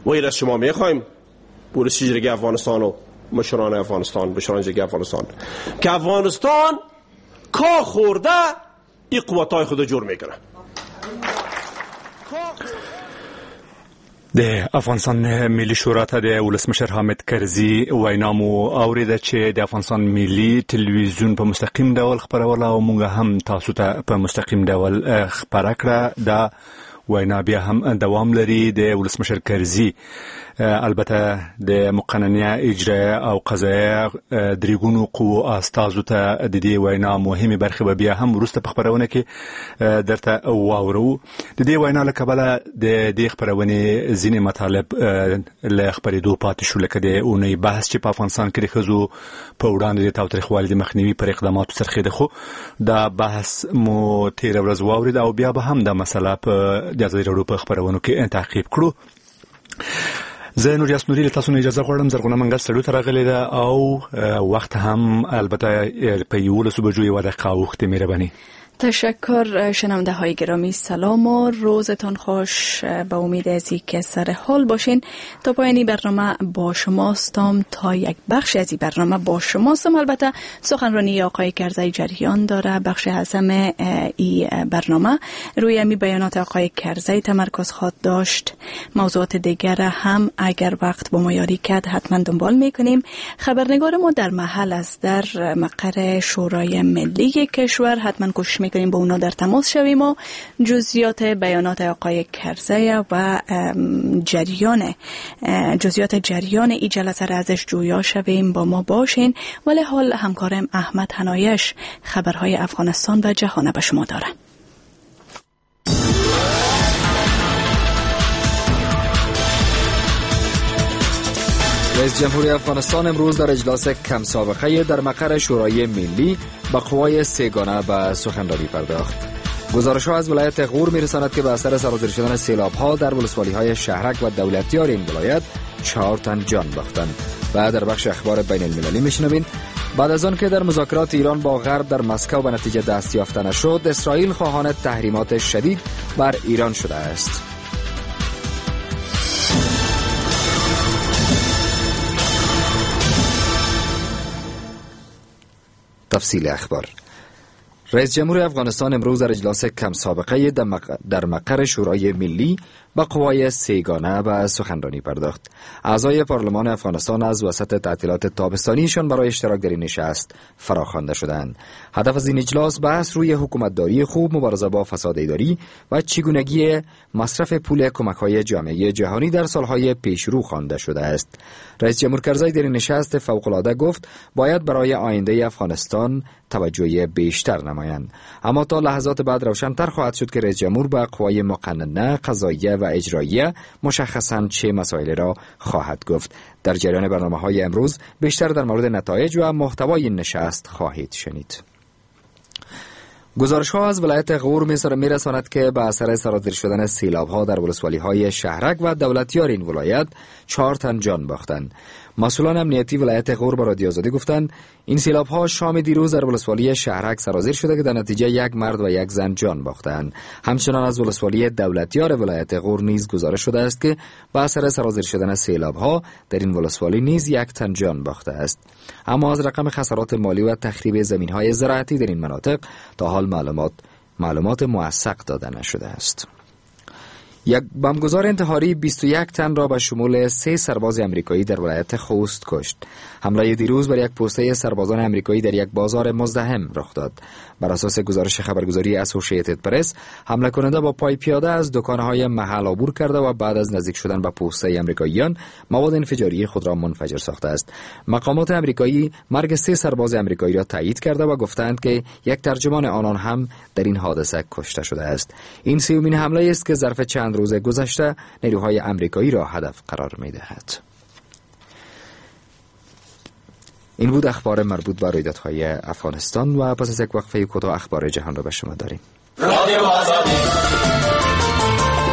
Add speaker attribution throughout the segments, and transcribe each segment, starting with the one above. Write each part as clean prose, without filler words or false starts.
Speaker 1: و این از شما میخوایم پلیس جرگه افغانستان و مشران افغانستان، مشران جرگه افغانستان، که افغانستان کا خورده این قوتای خود جور میکنه.
Speaker 2: د افغانستان ملي شورا ته د ولسمشر حامد کرزي وینا مو اوریده چې د افغانستان ملي تلویزیون په مستقیم ډول خبروله او موږ هم تاسو ته په مستقیم ډول خبره کړه. دا وینا بیا هم دوام لري. د ولسمشر کرزي البته د مقننه اجرایه او قضایه دریګونو قوو استازو ته د دې وینا مهمه برخه به بیا هم وروسته په خبرونه کې درته واورو. د دې وینا له کبله د دې خبرونه ځینې مطالب له خبرېدو پاتې شو، لکه د اونۍ بحث چې په افغانستان کې د ښځو په وړاندې د تاوتریخوالي د مخنیوي پر اقداماتو څرخېده، خو دا بحث مو تېره ورځ واورېد او بیا به هم دا مسله په د ازادي راډیو په خبرونو کې تعقیب کړو. زه نور یاس نوري له تاسو نه اجازه غواړم. زرغونه منګل سړیو ته راغلې ده او وخت هم البته په 11 بجو یوه دقیقه اوښتې. مهرباني.
Speaker 3: تشکر. شنونده های گرامی سلام و روزتان خوش. با امید از که سر حال باشین. تا پایانی برنامه با شماستم، تا یک بخش از این برنامه با شماستم. البته سخنرانی آقای کرزی جریان داره. بخش اعظم این برنامه روی امی بیانات آقای کرزی تمرکز خواهد داشت. موضوعات دیگر هم اگر وقت با ما یاری کرد حتما دنبال میکنیم. خبرنگار ما در محل است، در مقر شورای ملی کشور. حتما کوشش میکنیم با اونا در تماس شویم و جزئیات بیانات آقای کرزی و جزئیات جریان این جلسه را ازش جویا شویم. با ما باشین. ولی حال همکارم احمد حنایش خبرهای افغانستان و جهان به شما داره.
Speaker 4: رئیس جمهوری افغانستان امروز در اجلاس کم سابقه در مقر شورای ملی با قوای سه‌گانه به سخنرانی پرداخت. گزارش‌ها از ولایت غور می‌رساند که به اثر سرازیر شدن سیلاب‌ها در ولسوالی‌های شهرک و دولتیار این ولایت 4 تن جان باختند. و در بخش اخبار بین المللی می‌شنوید بعد از آن که در مذاکرات ایران با غرب در مسکو به نتیجه دست یافته نشد، اسرائیل خواهان تحریمات شدید بر ایران شده است. تفصیل اخبار. رئیس جمهور افغانستان امروز در اجلاس کم سابقه در مقر شورای ملی با قوای سه‌گانه به سخنرانی پرداخت. اعضای پارلمان افغانستان از وسط تعطیلات تابستانیشان برای اشتراک در این نشست فراخوانده شدند. هدف از این اجلاس بحث روی حکومتداری خوب، مبارزه با فساد اداری و چگونگی مصرف پول کمک‌های جامعه جهانی در سالهای پیشرو خوانده شده است. رئیس جمهور کرزی در این نشست فوق‌العاده گفت باید برای آینده افغانستان توجه بیشتر نمایند. اما تا لحظات بعد روشن‌تر خواهد شد که رئیس جمهور با قوای مقننه، قضاییه و اجراییه مشخصاً چه مسائل را خواهد گفت. در جریان برنامه‌های امروز بیشتر در مورد نتایج و محتوای این نشست خواهید شنید. گزارش‌ها از ولایت غور می‌رساند که به اثر سرازیر شدن سیلاب‌ها در ولسوالی‌های شهرک و دولتیار این ولایت 4 تن جان باختند. مسئولان امنیتی ولایت غور به رادیو آزادی گفتند این سیلاب‌ها شام دیروز در ولسوالی شهرک سرازیر شده که در نتیجه یک مرد و یک زن جان باختند. همچنان از ولسوالی دولتیار ولایت غور نیز گزارش شده است که به اثر سرازیر شدن سیلاب‌ها در این ولسوالی نیز 1 تن جان باخته است. اما از رقم خسارات مالی و تخریب زمین‌های زراعتی در این مناطق تا حال معلومات موثق داده نشده است. یک بمبگذار انتحاری 21 تن را به شمول 3 سرباز امریکایی در ولایت خوست کشت. حمله دیروز بر یک پوسته سربازان امریکایی در یک بازار مزدحم رخ داد. بر اساس گزارش خبرگزاری اسوسییتد پرس، حمله کننده با پای پیاده از دکان‌های محل عبور کرده و بعد از نزدیک شدن به پوسته امریکاییان مواد انفجاری خود را منفجر ساخته است. مقامات امریکایی مرگ 3 سرباز امریکایی را تایید کرده و گفتند که یک ترجمان آنان هم در این حادثه کشته شده است. این سومین حمله است که ظرف چند روز گذشته نیروهای امریکایی را هدف قرار می‌دهد. این بود اخبار مربوط به رویدادهای افغانستان و پس از یک وقفه کوتاه اخبار جهان را به شما داریم. رادیو آزادی.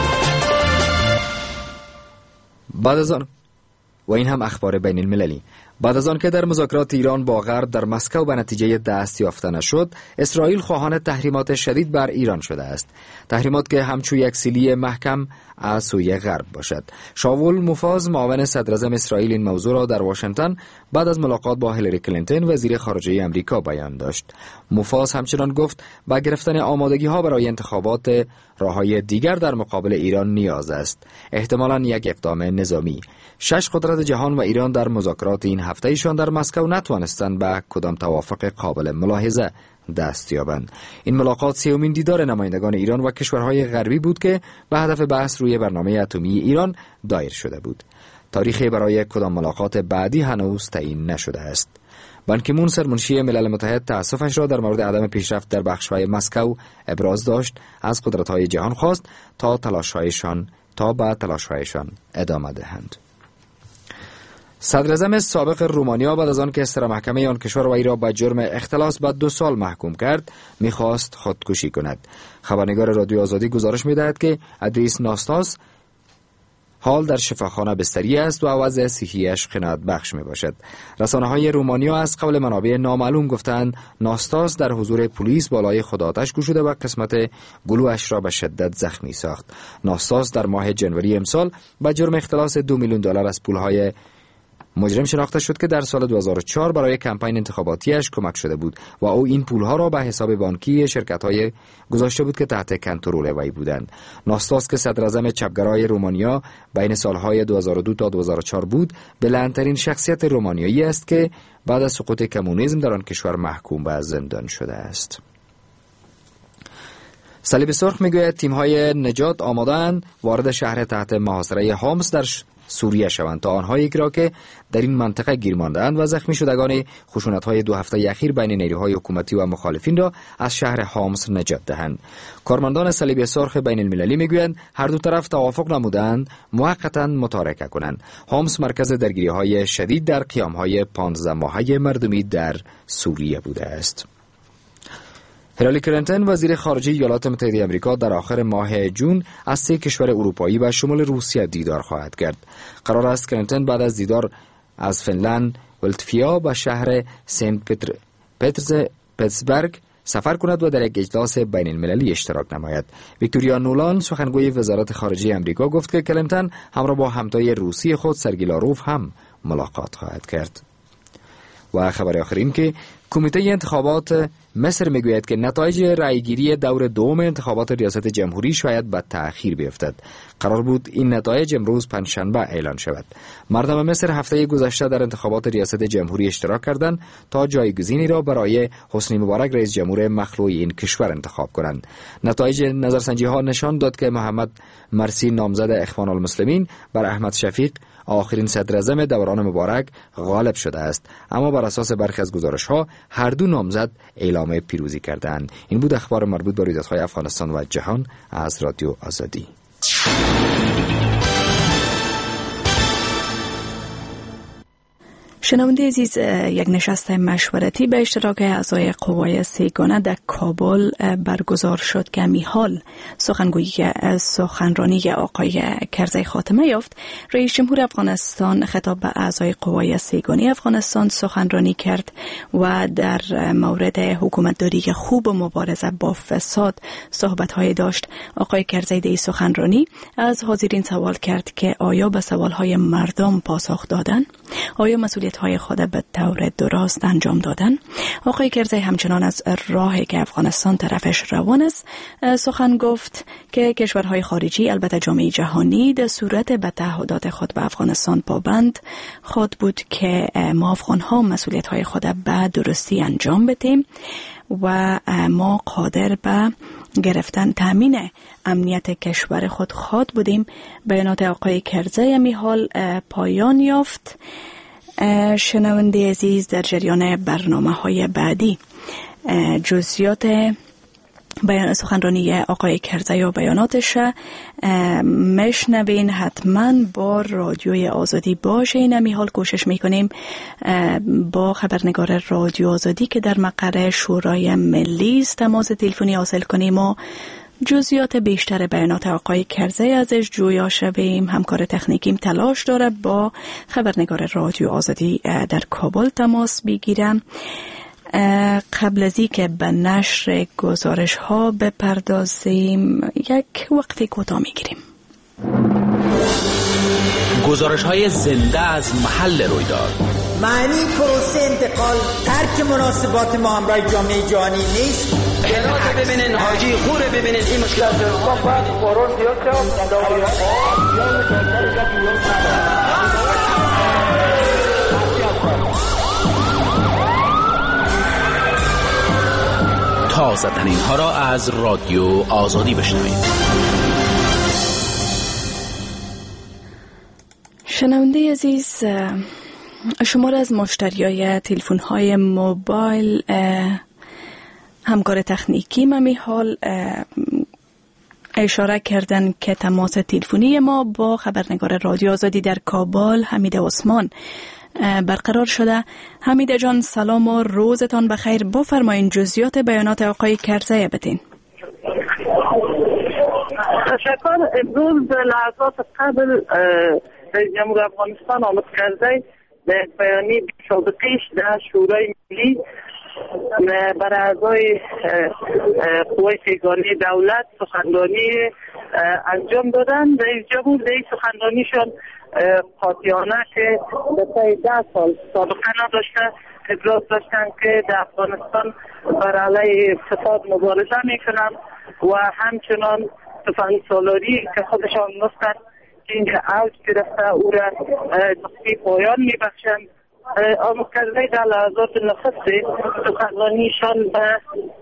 Speaker 4: بعد از آن و این هم اخبار بین المللی. بعد از آن که در مذاکرات ایران با غرب در مسکو به نتیجه دست یافته نشد، اسرائیل خواهان تحریمات شدید بر ایران شده است. تحریمات که همچون یک سیلی محکم از سوی غرب باشد. شاول موفاز معاون صدراعظم اسرائیل این موضوع را در واشنگتن بعد از ملاقات با هیلاری کلینتون وزیر خارجه امریکا بیان داشت. موفاز همچنان گفت با گرفتن آمادگی ها برای انتخابات راههای دیگر در مقابل ایران نیاز است. احتمالاً یک اقدام نظامی. 6 قدرت جهان و ایران در مذاکرات این هفتهشان در مسکو نتوانستند به کدام توافق قابل ملاحظه دست یابند. این ملاقات سومین دیدار نمایندگان ایران و کشورهای غربی بود که به هدف بحث روی برنامه اتمی ایران دایر شده بود. تاریخی برای کدام ملاقات بعدی هنوز تعیین نشده است. بان کی مون سرمنشی ملل متحد تأسفش را در مورد عدم پیشرفت در بخش‌های مسکو ابراز داشت. از قدرت‌های جهان خواست تا به تلاش‌هایشان ادامه دهند. صدراعظم سابق رومانیا بعد از آن که استر محکمه آن کشور وی را به جرم اختلاس به 2 سال محکوم کرد، می‌خواست خودکشی کند. خبرنگار رادیو آزادی گزارش می‌دهد که ادریس ناستاس حال در شفاخانه بستری است و وضع صحیح‌اش قناعت بخش میباشد. رسانه‌های رومانیا از قبل منابع نامعلوم گفتند ناستاس در حضور پلیس بالای خود آتش گشوده و قسمت گلویش را به شدت زخمی ساخت. ناستاس در ماه جنوری امسال به جرم اختلاس $2 میلیون از پولهای مجرم شناخته شد که در سال 2004 برای کمپین انتخاباتیش کمک شده بود و او این پولها را به حساب بانکی شرکت‌های گذاشته بود که تحت کنترل وی بودند. ناستاس که صدراعظم چپگرای رومانیا بین سالهای 2002 تا 2004 بود، بلندترین شخصیت رومانیایی است که بعد از سقوط کمونیسم در آن کشور محکوم به زندان شده است. صلیب سرخ میگوید تیم‌های نجات آماده‌اند وارد شهر تحت محاصره حامس در سوریه شوند تا آنهایی را که در این منطقه گیر مانده‌اند و زخمی شدگان خشونت‌های 2 هفته اخیر بین نیروهای حکومتی و مخالفین را از شهر حامس نجات دهند. کارمندان صلیب سرخ بین المللی میگویند هر دو طرف توافق نمودند موقتاً متارکه کنند. حامس مرکز درگیری‌های شدید در قیام‌های 15 ماهه مردمی در سوریه بوده است. هیلاری کلینتون وزیر خارجه ایالات متحده آمریکا در آخر ماه جون از 3 کشور اروپایی به شمول روسیه دیدار خواهد کرد. قرار است کلینتون بعد از دیدار از فنلند و لاتویا به شهر سنت پترزبورگ سفر کند و در یک اجلاس بین المللی اشتراک نماید. ویکتوریا نولان سخنگوی وزارت خارجه آمریکا گفت که کلینتون همراه با همتای روسی خود سرگی لاروف هم ملاقات خواهد کرد. و خبر آخر این که کمیته انتخابات مصر میگوید که نتایج رأیگیری دور دوم انتخابات ریاست جمهوری شاید به تأخیر بیفتد. قرار بود این نتایج امروز پنجشنبه اعلان شود. مردم مصر هفته گذشته در انتخابات ریاست جمهوری اشتراک کردند تا جایگزینی را برای حسنی مبارک رئیس جمهور مخلوع این کشور انتخاب کنند. نتایج نظرسنجی ها نشان داد که محمد مرسی نامزد اخوان المسلمین بر احمد شفیق آخرین صدراعظم دوران مبارک غالب شده است، اما بر اساس برخی از گزارش‌ها هر دو نامزد اعلام پیروزی کردند. این بود اخبار مربوط به رویدادهای افغانستان و جهان از رادیو آزادی.
Speaker 3: شنونده عزیز، یک نشست مشورتی به اشتراک اعضای قوای سه‌گانه در کابل برگزار شد که میحال سخنرانی آقای کرزی خاتمه یافت. رئیس جمهور افغانستان خطاب به اعضای قوای سه‌گانه افغانستان سخنرانی کرد و در مورد حکومتداری خوب و مبارزه با فساد صحبت‌های داشت. آقای کرزی در سخنرانی از حاضرین سوال کرد که آیا به سوال‌های مردم پاسخ دادن؟ آیا مسئولیت‌های خود به طور درست انجام دادن؟ آقای کرزی همچنان از راهی که افغانستان طرفش روان است سخن گفت که کشورهای خارجی البته جامعه جهانی در صورت به تعهدات خود به افغانستان پابند خود بود که ما افغان‌ها مسئولیت‌های خود به درستی انجام بدیم و ما قادر به گرفتن تامین امنیت کشور خود خود بودیم. بیانات آقای کرزی می حال پایان یافت. شنونده عزیز، در جریان برنامه‌های بعدی جزئیات بیان سخنرانی آقای کرزی و بیاناتش مشنوین. حتما با رادیوی آزادی باشین. امی حال کوشش میکنیم با خبرنگار رادیو آزادی که در مقر شورای ملی است تماس تلفنی حاصل کنیم و جزئیات بیشتر بیانات آقای کرزی ازش جویا شویم. همکار تکنیکیم تلاش داره با خبرنگار رادیو آزادی در کابل تماس بگیرم. قبل از اینکه به نشر گزارش ها بپردازیم یک وقتی کوتاه میگیریم.
Speaker 5: گزارش های زنده از محل رویداد.
Speaker 6: معنی پروسه انتقال ترک مناسبات ما همراه جامعه جهانی نیست.
Speaker 7: هرات ببینین، حاجی خوره ببینین، این مشکلات
Speaker 5: تازه ترین ها را از رادیو آزادی بشنوید.
Speaker 3: شنونده عزیز، شمار از مشتریای تلفن‌های موبایل همکار تکنیکی ممی حال اشاره کردن که تماس تلفنی ما با خبرنگار رادیو آزادی در کابل حمید عثمان برقرار شده. حمید جان سلام و روزتان بخیر. بفرمایین جزئیات بیانات آقای کرزی بدین.
Speaker 8: تشکر. امروز لحظات قبل رئیس جمهور افغانستان آمد کرزی در بیانیه سابقیش در شورای ملی برای اعضای قوای سیگاری دولت سخنرانی انجام دادن. رئیس جمهور در این سخنرانیشان قاطعانه که به 10 سال سابقه نداشته ابراز داشتن که در افغانستان بر علیه فساد مبارزه میکنن و همچنان تفنگ سالاری که خودشان نستن که اینجا اوج گرفته او را نقطه پایان میبخشند. آمد کرزی در لحظات نخست سخنرانیشان به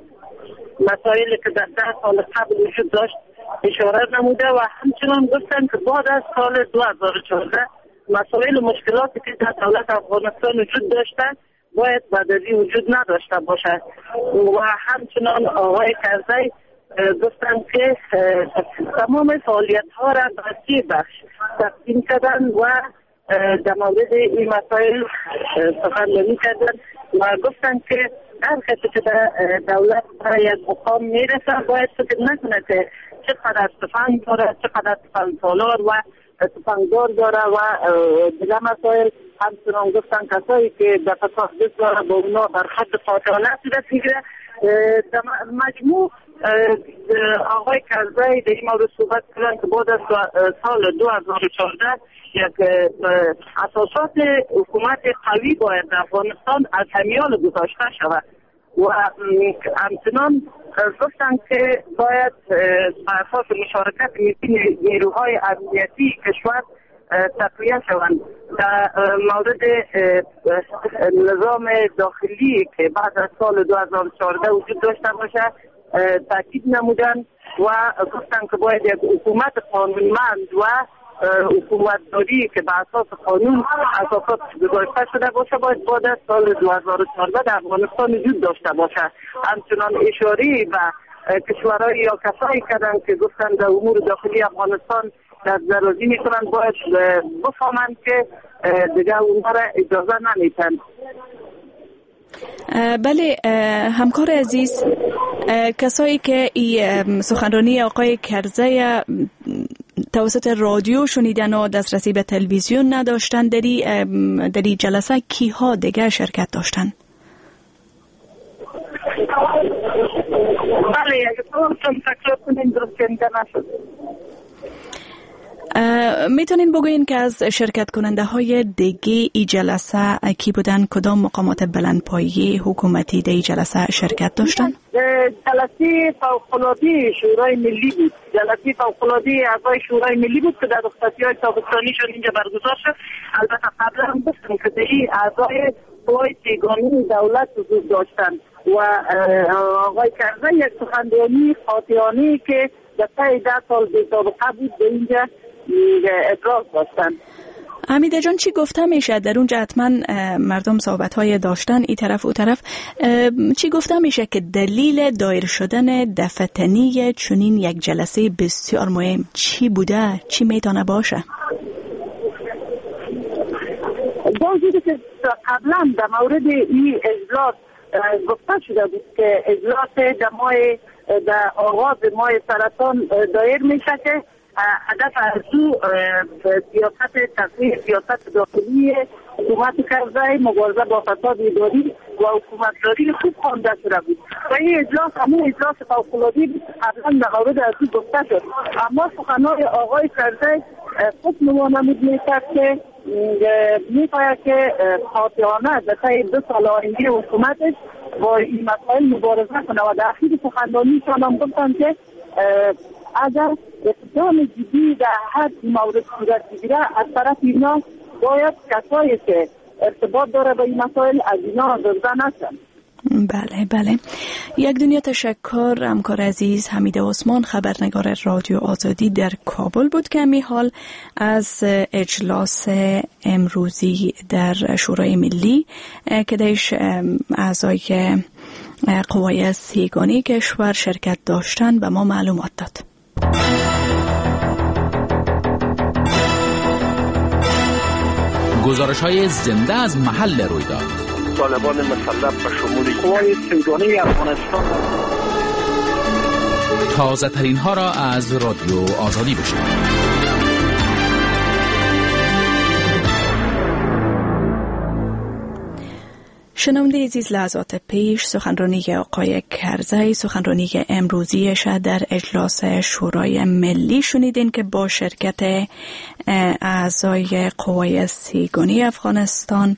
Speaker 8: مسائلی که در 10 سال قبل وجود داشت اشاره نموده و همچنان گفتن که بعد از سال 2014 مسائل و مشکلاتی که در دولت افغانستان وجود داشته باید بعد از این وجود نداشته باشد و همچنان آقای کرزی گفتن که تمام فعالیت ها را به 3 بخش تقسیم کردن و در مورد این مسائل سخنرانی کردن و گفتن که هر کسی که در دولت برای یک مقام میرسه باید فکر نکنه که چقدر تفنگ داره، چقدر تفنگ سالار و تفنگدار داره و دیگه مسائل. همچنان گفتن کسایی که در فساد داره با اونا در خط قاطعانه صورت میگیره. در مجموع آقای کرزی در این مورد صحبت کردن که بعد از سال 2014 یک اساسات حکومت قوی باید در افغانستان از همیان گذاشته شود و همچنان گفتن که باید بر اساس مشارکت نیروهای امنیتی کشور تقویه شوند. در مورد نظام داخلی که بعد از سال 2014 وجود داشته باشه تاکید نمودن و گفتن که باید یک حکومت قانونمند و حکومتداری که به اساس قانون اساسات گذاشته شده باشه باید بعد از سال 2014 در افغانستان وجود داشته باشه. همچنان اشاره به کشورهای یا کسایی کردن که گفتن در امور داخلی افغانستان دست درازی میکنن باید بفهمند که دیگه اونها را اجازه نمیتن.
Speaker 3: بله همکار عزیز، کسایی که این سخنرانی آقای کرزی توسط رادیو شنیدن و دسترسی به تلویزیون نداشتن در این جلسه کیها دیگه شرکت داشتن؟
Speaker 8: بله اگه تو تکرار کنین درست کنده نشد.
Speaker 3: میتونین بگوین که از شرکت کننده های دیگه ای جلسه کی بودن؟ کدام مقامات بلندپایه حکومتی در این جلسه شرکت داشتن؟
Speaker 8: جلسه فوق‌العاده شورای ملی بود. جلسه فوق‌العاده اعضای شورای ملی بود که در رخصتی‌های تابستانیشون اینجا برگزار شد. البته قبلا هم گفتم که در این اعضای قوای سیگاری دولت حضور داشتن و آقای کرزی یک سخنرانی قاطعانه‌ای که در 10 سال بی‌سابقه بود به اینجا ابراز داشتن.
Speaker 3: حمیده جان چی گفته میشه در اونجا؟ حتما مردم صحبت‌های داشتن این طرف و طرف. چی گفته میشه که دلیل دایر شدن دفتنی چنین یک جلسه بسیار مهم چی بوده؟ چی میتونه باشه؟
Speaker 8: بازیدی که قبلا در مورد این اجلاس گفته شده بود که اجلاس در آغاز ماه سرطان دایر میشه که هدف از او سیاست داخلی حکومت کرزی مبارزه با فساد اداری و حکومتداری خوب خوانده شده بود و این اجلاس همون اجلاس فوق‌العاده بود. قبلا در مورد از او گفته شد، اما سخنان آقای کرزی خوب نمود میکرد که می‌خواهد که قاطعانه در طی 2 سال آینده حکومتش با این مسائل مبارزه کنه و در اخیر سخنرانیشان هم گفتن که اگر اقدام جدی در هر مورد صورت بگیره از طرف اینا باید کسایی که ارتباط داره با این مسائل از اینا آزرده نشن.
Speaker 3: بله. یک دنیا تشکر. همکار عزیز حمید عثمان، خبرنگار رادیو آزادی در کابل بود که همی حال از اجلاس امروزی در شورای ملی که درش اعضای قوای سیگانی کشور شرکت داشتن به ما معلومات داد.
Speaker 5: گزارش‌های زنده از محل رویداد.
Speaker 1: طالبان مسلح به شمول
Speaker 8: قوای سیگانی افغانستان.
Speaker 5: تازه ترین ها را از رادیو آزادی بشنوید.
Speaker 3: شنونده عزیز، لحظات پیش سخنرانی آقای کرزی، سخنرانی امروزیش در اجلاس شورای ملی شنیدین که با شرکت اعضای قوای سیگانی افغانستان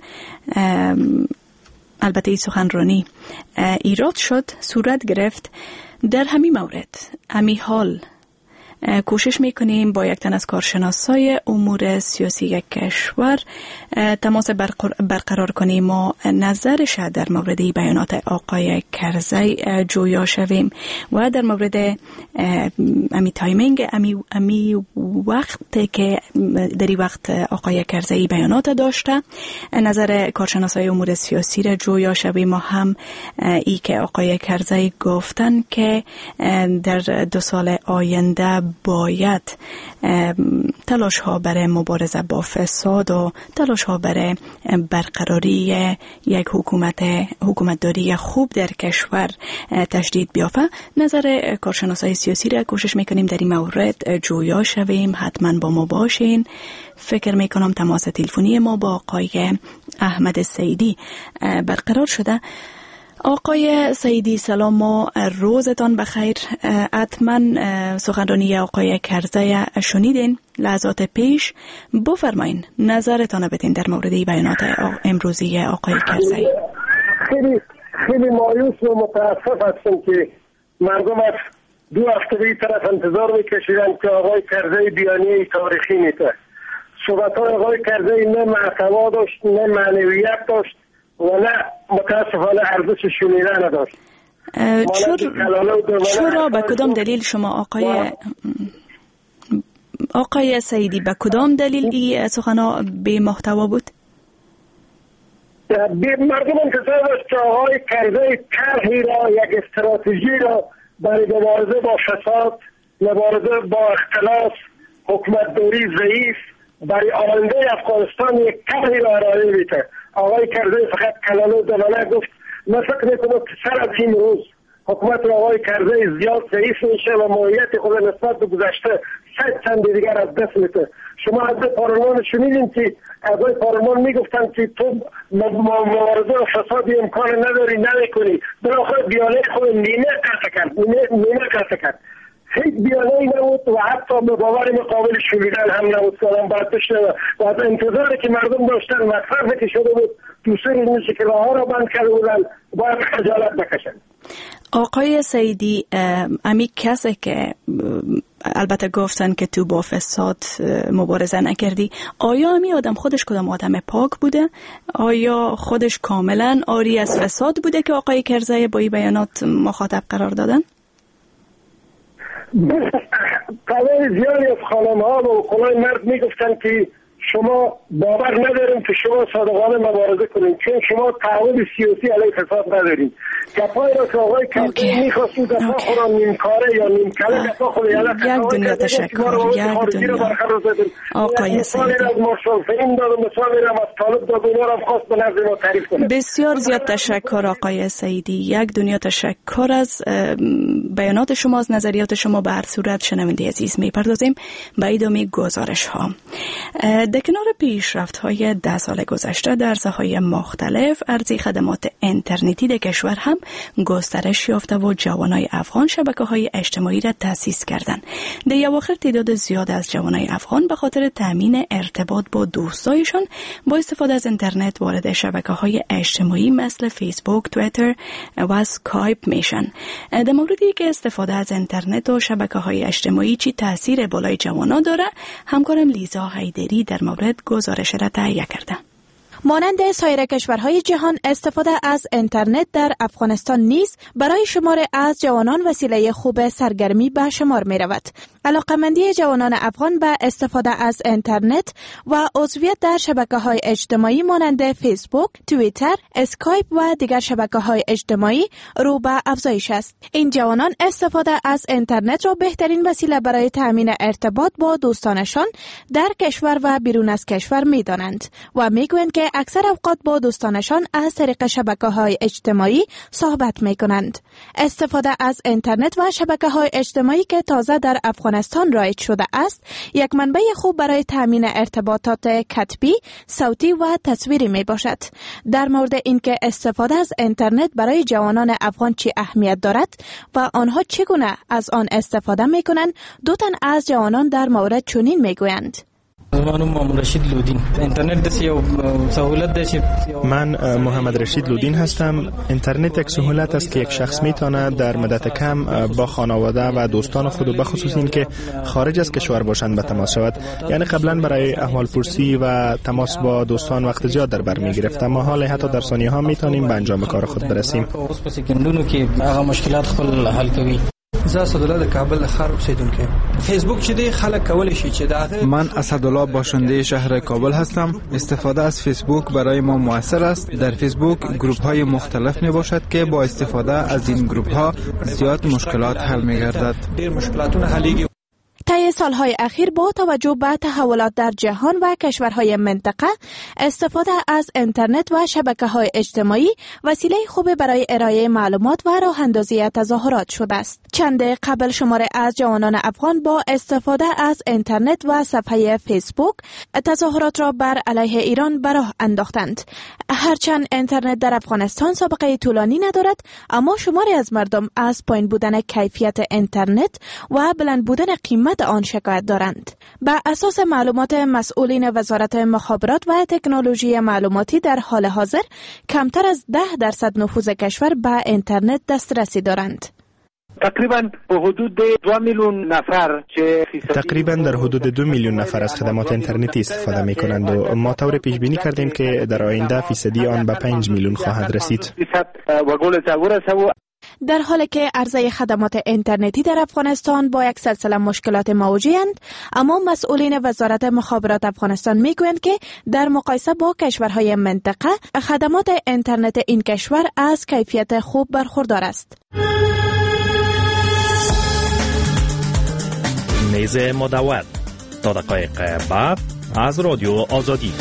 Speaker 3: البته این سخنرانی ایراد شد، صورت گرفت. در همین مورد همین حال کوشش میکنیم با یک تن از کارشناسای امور سیاسی کشور تماس برقرار کنیم و نظرش در مورد بیانات آقای کرزی جویا شویم و در مورد امی تایمینگ امی وقت که در این وقت آقای کرزی بیانات داشته نظر کارشناسای امور سیاسی را جویا شویم و هم ای که آقای کرزی گفتن که در 2 سال آینده باید تلاش ها برای مبارزه با فساد و تلاش ها برای برقراری یک حکومتداری خوب در کشور تشدید بیافته. نظر کارشناسای سیاسی را کوشش میکنیم در این مورد جویا شویم. حتما با ما باشین. فکر میکنم تماس تلفنی ما با آقای احمد سیدی برقرار شده. آقای سیدی سلام و روزتان بخیر. حتما سخنرانی آقای کرزی شنیدین لحظات پیش. بفرمایین نظرتان بدین در مورد بیانات امروزی آقای کرزی.
Speaker 9: خیلی مایوس و متاسف هستم که مردم از 2 هفته به این طرف انتظار میکشیدن که آقای کرزی بیانیه تاریخی میده. صحبت‌های آقای کرزی نه محتوا داشت، نه معنویت داشت و نه متاسفانه ارزش شنیدن نداشت.
Speaker 3: چرا به کدام دلیل شما آقای سیدی به کدام دلیل این سخنا بی محتوا بود؟
Speaker 9: مردم انتظار داشت که آقای کرزی طرحی را، یک استراتژی را برای مبارزه با فساد، مبارزه با اختلاس، حکومتداری ضعیف برای آینده افغانستان یک طرحی را ارائه میده. آقای کرزی فقط کلمه و دلانه گفت. من فکر میکنم که سر از این روز حکومت آقای کرزی زیاد ضعیف میشه و موقعیت خود نسبت به گذشته 100 چند دیگر از دست میده. شما از پارلمان شنیدین که اعضای پارلمان میگفتن که تو مبارزه و فساد امکان نداری نمیکنی. بالاخره بیانیه خود نیمه قطع کرد. هیچ بیانیه‌ای نبود و حتی به باور مقابل شنیدن هم نبود. سلام باید بشه و از انتظاری که مردم داشتن مصرفی که شده بود دوسری میشه که راه ها را بند کرده بودن باید خجالت بکشن.
Speaker 3: آقای سیدی، امی کسی که البته گفتن که تو با فساد مبارزه نکردی، آیا امی آدم خودش کدام آدم پاک بوده؟ آیا خودش کاملا آری از فساد بوده که آقای کرزی با این بیانات مخاطب قرار دادن؟
Speaker 9: تعداد زیادی از خانم‌ها و کلای مرد میگفتن که شما باور نداریم که شما صادقانه مبارزه کنیم، چون شما تعهد سیاسی علیه فساد نداریم. گپای را که آقای کبیر میخواست این دفعه خوران نیمکاره یا نیمکله گپا خود
Speaker 3: یک دنیا تشکر، یک دنیا آقای سعیدی
Speaker 9: از مارشال فهیم داد و مثالی را از طالب داد، اینا را خواست به نظر ما تعریف کنه.
Speaker 3: بسیار زیاد تشکر آقای سعیدی، یک دنیا تشکر از بیانات شما، از نظریات شما. به هر صورت شنونده عزیز میپردازیم به ادامه گزارش ها. در کنار پیشرفت های 10 سال گذشته در عرصه‌های مختلف، عرضه خدمات اینترنتی در کشور هم گسترش یافته و جوانای افغان شبکه‌های اجتماعی را تأسیس کردند. در اواخر تعداد زیاد از جوانای افغان به خاطر تامین ارتباط با دوستایشان با استفاده از اینترنت وارد شبکه‌های اجتماعی مثل فیسبوک، توییتر و اسکایپ میشن. در مورد که استفاده از اینترنت و شبکه‌های اجتماعی چی تاثیر بالای جوانا داره، همکارم لیزا حیدری در مورد گزارش را تهیه کرده.
Speaker 10: مانند سایر کشورهای جهان، استفاده از اینترنت در افغانستان نیز برای شمار از جوانان وسیله خوب سرگرمی به شمار می رود. علاقمندی جوانان افغان به استفاده از اینترنت و عضویت در شبکه‌های اجتماعی مانند فیسبوک، توییتر، اسکایپ و دیگر شبکه‌های اجتماعی رو به افزایش است. این جوانان استفاده از اینترنت را بهترین وسیله برای تامین ارتباط با دوستانشان در کشور و بیرون از کشور می دانند و می گویند که اکثر اوقات با دوستانشان از طریق شبکه‌های اجتماعی صحبت می‌کنند. استفاده از اینترنت و شبکه‌های اجتماعی که تازه در افغانستان رایج شده است، یک منبع خوب برای تامین ارتباطات کتبی، صوتی و تصویری میباشد. در مورد اینکه استفاده از اینترنت برای جوانان افغان چه اهمیت دارد و آنها چگونه از آن استفاده می‌کنند، دو تن از جوانان در مورد چنین میگویند.
Speaker 11: من محمد رشید لودین هستم. اینترنت یک سهولت است که یک شخص میتونه در مدت کم با خانواده و دوستان خود و بخصوص این که خارج از کشور باشند به تماس شود. یعنی قبلا برای احوال پرسی و تماس با دوستان وقت زیاد در بر میگرفت، اما حال حتی در ثانیه ها میتونیم به انجام کار خود برسیم.
Speaker 12: زه اسدالله د کابل خار اوسیدونکی. فیسبوک چې دی خلک کولی شي چې دا
Speaker 13: من اسدالله باشنده شهر کابل هستم. استفاده از فیسبوک برای ما موثر است. در فیسبوک گروپ های مختلف می باشد که با استفاده از این گروپ ها زیاد مشکلات حل می گردد.
Speaker 12: ډیر مشکلاتونه حلیږي.
Speaker 10: طی سالهای اخیر با توجه به تحولات در جهان و کشورهای منطقه، استفاده از اینترنت و شبکه‌های اجتماعی وسیله خوبی برای ارائه معلومات و راه اندازی تظاهرات شده است. چند دقیقه قبل شماره از جوانان افغان با استفاده از اینترنت و صفحه فیسبوک تظاهرات را بر علیه ایران به راه انداختند. هرچند اینترنت در افغانستان سابقه طولانی ندارد، اما شماری از مردم از پایین بودن کیفیت اینترنت و بلند بودن قیمت آن شکایت دارند. بر اساس معلومات مسئولین وزارت مخابرات و تکنولوژی معلوماتی، در حال حاضر کمتر از 10% نفوذ کشور به اینترنت دسترسی دارند.
Speaker 9: تقریبا
Speaker 11: در حدود 2 میلیون نفر از خدمات اینترنتی استفاده می کنند و ما طور پیش بینی کردیم که در آینده فیصدی آن به 5 میلیون خواهد رسید.
Speaker 10: در حالی که عرضه خدمات اینترنتی در افغانستان با یک سلسله مشکلات مواجه‌اند، اما مسئولین وزارت مخابرات افغانستان میگویند که در مقایسه با کشورهای منطقه، خدمات اینترنت این کشور از کیفیت خوب برخوردار است.
Speaker 14: نیز مدور تا دقایق بعد از رادیو آزادی.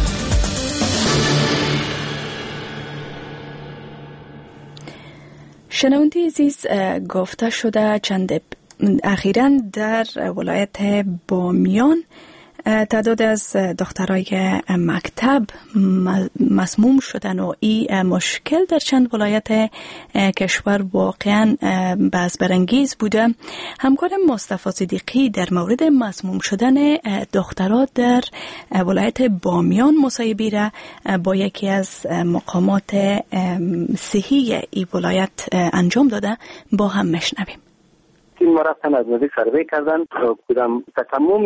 Speaker 3: شنونده عزیز، گفته شده چند اخیراً در ولایت بامیان تعداد از دخترای مکتب مسموم شدن و این مشکل در چند ولایت کشور واقعاً بحث برانگیز بوده. همکار مصطفی صدیقی در مورد مسموم شدن دخترها در ولایت بامیان مصاحبه را با یکی از مقامات صحی این ولایت انجام داده، با هم مشنویم.
Speaker 15: این ما رفتن از نزدیک سروی کردن، تمام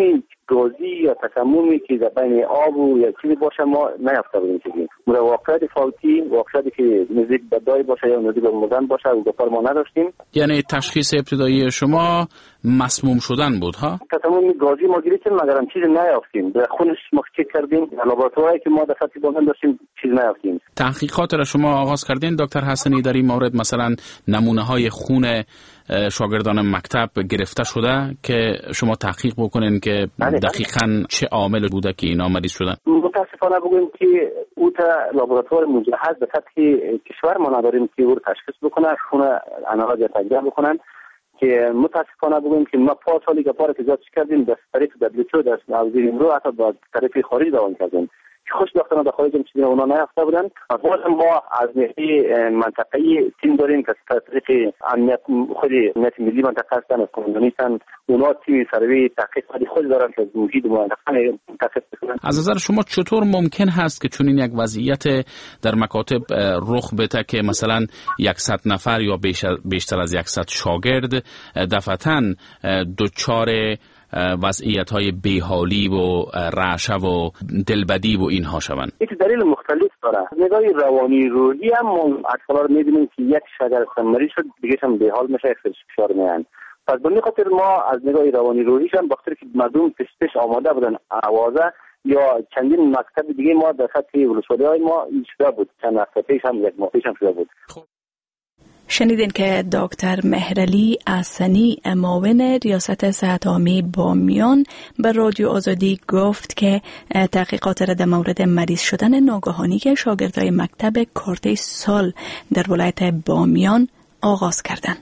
Speaker 15: گازی یا تسممی که در بین آب و یا چیزی باشه ما نیافته بودیم چیزی. واقعیت فوتی واقعیتی که نزدیک به دای باشه یا نزدیک به مردن باشه و گفتار ما نداشتیم.
Speaker 5: یعنی تشخیص ابتدایی شما مسموم شدن بود ها؟
Speaker 15: تسمم گازی ما گرفتیم مگر هم چیزی نیافتیم. در خونش ما چک کردیم، در لابراتواری که ما در سطح بازن داشتیم چیزی نیافتیم.
Speaker 5: تحقیقات را شما آغاز کردین دکتر حسنی در این مورد؟ مثلا نمونه های خون شاگردان مکتب گرفته شده که شما تحقیق بکنین که دقیقاً چه عامل بوده که اینا مریض شدن؟
Speaker 15: متاسفانه بگویم که او تا لابراتوار مجهز به سطح کشور ما نداریم که او رو تشخیص بکنه، خون آنالیز تجزیه بکنن، که متاسفانه بگویم که ما 5 سالی که پاره تجارت کردیم در طریق WHO در وزیر امرو حتی با طریق خارج دوام کردیم که خوش دختران در خارج هم چیزی اونا نیافته بودن. باز ما از ناحیه منطقه‌ای تیم داریم که از طریق امنیت خود امنیت ملی منطقه هستن و کمونیستن، اونا تیم سروی تحقیقاتی خود دارن که محیط منطقه تحقیق بکنن.
Speaker 5: از نظر شما چطور ممکن هست که چنین یک وضعیت در مکاتب رخ بده که مثلا 100 نفر یا بیشتر از 100 شاگرد دفعتاً دچار وضعیت‌های بیحالی و رعشه و دلبدی و اینها شوند؟
Speaker 15: این دلیل مختلف داره. نگاه روانی روحی هم اطفالا رو می‌بینیم که یک شاگرد مریض شد دیگه هم بیحال میشه، فشار میان. پس به خاطر ما از نگاه روانی روحیش هم بخاطر که مردم پیش آماده بودن آوازه یا چندین مکتب دیگه ما در سطح ولسوالی‌های ما این شده بود، چند هفته پیش هم یک ماه پیش هم شده بود.
Speaker 3: شنیدین که دکتر مهرعلی احسنی معاون ریاست صحت عامه بامیان به رادیو آزادی گفت که تحقیقات را در مورد مریض شدن ناگهانی شاگردای مکتب کارته سال در ولایت بامیان آغاز کردند.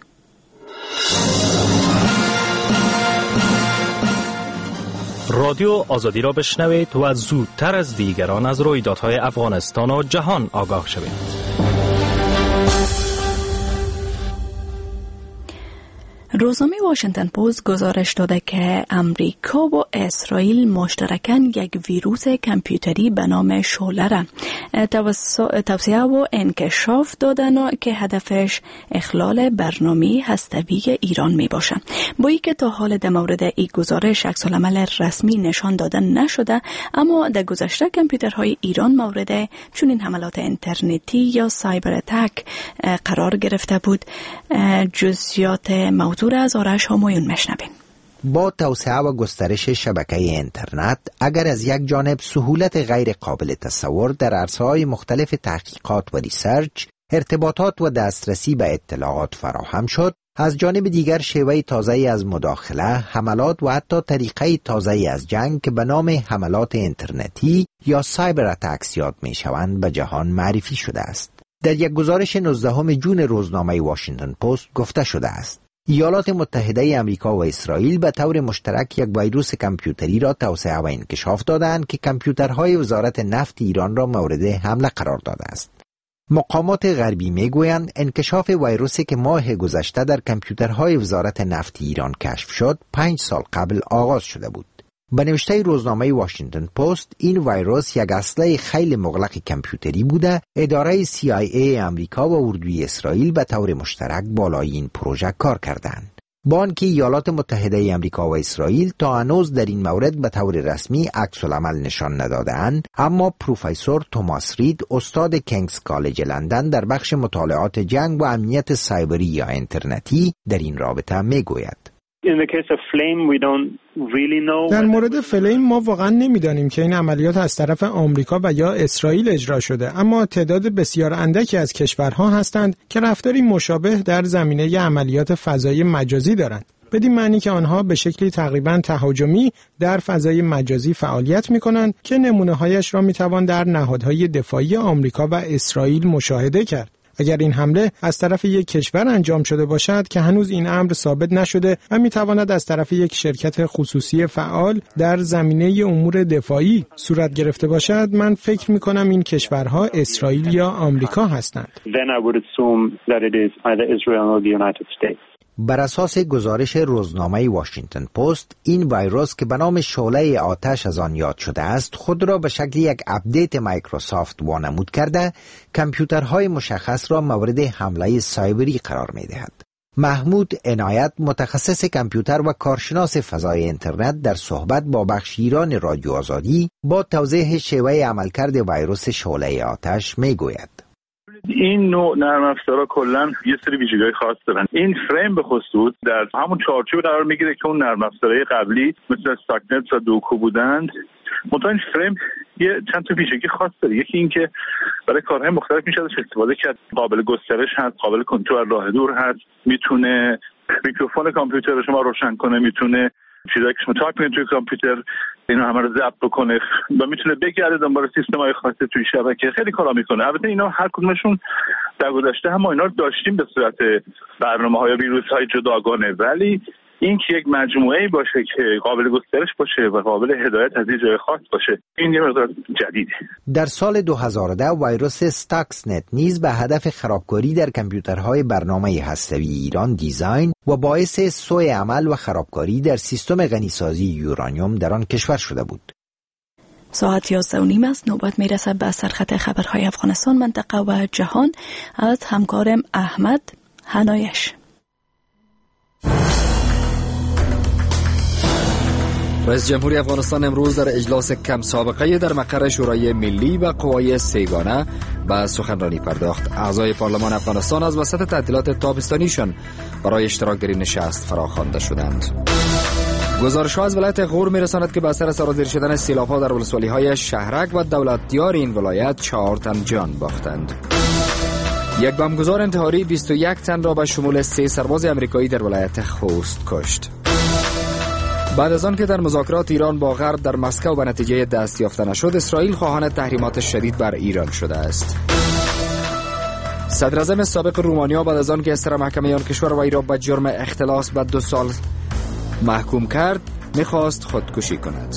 Speaker 14: رادیو آزادی را بشنوید و زودتر از دیگران از رویدادهای افغانستان و جهان آگاه شوید.
Speaker 3: روزنامه واشنگتن پست گزارش داده که امریکا و اسرائیل مشترکاً یک ویروس کامپیوتری به نام شعله را توسعه و انکشاف دادن که هدفش اخلال برنامه هسته‌ای ایران می باشه. با اینکه تا حال در مورد این گزارش عکس‌العمل رسمی نشان داده نشده، اما در گذشته کامپیوترهای ایران مورد چنین حملات اینترنتی یا سایبر اتک قرار گرفته بود. جزئیات موضوع از آرش همایون مشنوین.
Speaker 16: با توسعه و گسترش شبکه اینترنت، اگر از یک جانب سهولت غیر قابل تصور در عرصه‌های مختلف تحقیقات و ریسرچ، ارتباطات و دسترسی به اطلاعات فراهم شد، از جانب دیگر شیوه تازه‌ای از مداخله، حملات و حتی طریقه تازه‌ای از جنگ که به نام حملات اینترنتی یا سایبر اتکس یاد می‌شوند به جهان معرفی شده است. در یک گزارش 19 جون روزنامه واشنگتن پست گفته شده است: ایالات متحده آمریکا و اسرائیل به طور مشترک یک ویروس کامپیوتری را توسعه و انکشاف دادند که کامپیوترهای وزارت نفت ایران را مورد حمله قرار داده است. مقامات غربی میگویند انکشاف ویروسی که ماه گذشته در کامپیوترهای وزارت نفت ایران کشف شد 5 سال قبل آغاز شده بود. به نوشته روزنامه واشنگتن پست، این ویروس یک اسلحه خیلی مغلق کامپیوتری بوده. اداره CIA آمریکا و اردوی اسرائیل به طور مشترک بالای این پروژه کار کردند. با آنکه ایالات متحده آمریکا و اسرائیل تا هنوز در این مورد به طور رسمی عکس‌العمل نشان نداده‌اند، اما پروفسور توماس رید، استاد کینگز کالج لندن در بخش مطالعات جنگ و امنیت سایبری یا اینترنتی در این رابطه میگوید:
Speaker 17: در مورد فلیم ما واقعا نمیدانیم که این عملیات از طرف آمریکا و یا اسرائیل اجرا شده، اما تعداد بسیار اندکی از کشورها هستند که رفتاری مشابه در زمینه عملیات فضایی مجازی دارند، بدین معنی که آنها به شکلی تقریبا تهاجمی در فضای مجازی فعالیت می‌کنند که نمونه‌هایش را می‌توان در نهادهای دفاعی آمریکا و اسرائیل مشاهده کرد. اگر این حمله از طرف یک کشور انجام شده باشد که هنوز این امر ثابت نشده و میتواند از طرف یک شرکت خصوصی فعال در زمینه امور دفاعی صورت گرفته باشد، من فکر میکنم این کشورها اسرائیل یا آمریکا هستند.
Speaker 16: بر اساس گزارش روزنامه واشنگتن پست، این ویروس که به نام شعله آتش از آن یاد شده است، خود را به شکل یک اپدیت مایکروسافت وانمود کرده کامپیوترهای مشخص را مورد حمله سایبری قرار می دهد. محمود عنایت متخصص کامپیوتر و کارشناس فضای اینترنت در صحبت با بخش ایران رادیو آزادی با توضیح شیوه عملکرد ویروس شعله آتش میگوید.
Speaker 18: این نوع نرم افزارها کلا یه سری ویژگی‌های خاص دارن. این فریم به خصوص در همون چارچوب قرار میگیره که اون نرم افزارهای قبلی مثل استاکنت و دوکو بودند. منتها این فریم یه چند تا ویژگی خاص داره. یکی این که برای کارهای مختلف میشه ازش استفاده کرد. قابل گسترش هست، قابل کنترل راه دور هست، میتونه میکروفون کامپیوتر رو شما روشن کنه، میتونه چیزایی که شما تایپ کنید توی کامپیوتر اینا همه رو ضبط بکنه و میتونه بگرده دنبال سیستم‌های خاصی توی شبکه. خیلی کارا میکنه. البته اینا هر کدومشون در گذشته هم ما اینا رو داشتیم به صورت برنامه‌ها یا ویروس‌های جداگانه، ولی این که یک مجموعه‌ای باشه که قابل گسترش باشه و قابل هدایت از یه جای خاص باشه، این یه مقدار جدیده.
Speaker 16: در سال 2010 ویروس استاکسنت نیز به هدف خرابکاری در کامپیوترهای برنامه هسته‌ای ایران دیزاین و باعث سوء عمل و خرابکاری در سیستم غنیسازی یورانیوم در آن کشور شده بود.
Speaker 3: ساعت 11:30 است. نوبت میرسد به سرخط خبرهای افغانستان، منطقه و جهان از همکارم احمد هنایش.
Speaker 4: رئیس جمهوری افغانستان امروز در اجلاس کم سابقه در مقر شورای ملی و قوای سیگانه به سخنرانی پرداخت. اعضای پارلمان افغانستان از وسط تعطیلات تابستانیشان برای اشتراک در این نشست فراخوانده شدند. گزارش‌ها از ولایت غور می‌رساند که به اثر سرازیر شدن سیلاب‌ها در ولسوالی‌های شهرک و دولتیار این ولایت 4 تن جان باختند. یک بمبگذار انتحاری 21 تن را به شمول 3 سرباز آمریکایی در ولایت خوست کشت. بعد از آن که در مذاکرات ایران با غرب در مسکو به نتیجه دست یافته نشد، اسرائیل خواهان تحریمات شدید بر ایران شده است. صدر اعظم سابق رومانیا بعد از آن که استر محکمه آن کشور وی را به جرم اختلاس به 2 سال محکوم کرد، می‌خواست خودکشی کند.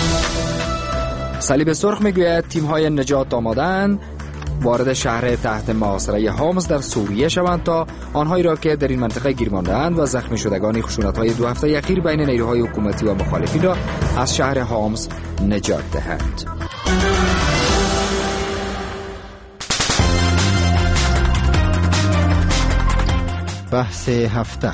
Speaker 4: صلیب سرخ میگوید تیم‌های نجات آماده‌اند وارد شهر تحت محاصره هامز در سوریه شوند تا آنهایی را که در این منطقه گیر مانده‌اند و زخمی شدگان خشونت‌های 2 هفته اخیر بین نیروهای حکومتی و مخالفین را از شهر هامز نجات دهند.
Speaker 16: بحث هفته.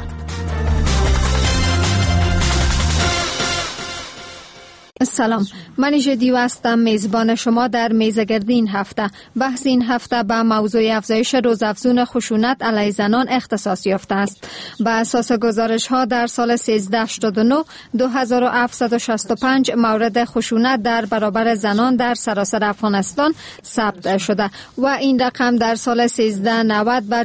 Speaker 19: سلام، من جدیو هستم، میزبان شما در میزگردی این هفته. بحث این هفته به موضوع افزایش روزافزون خشونت علیه زنان اختصاص یافته است. به اساس گزارش ها در سال 1389 2765 مورد خشونت در برابر زنان در سراسر افغانستان ثبت شده و این رقم در سال 1390 به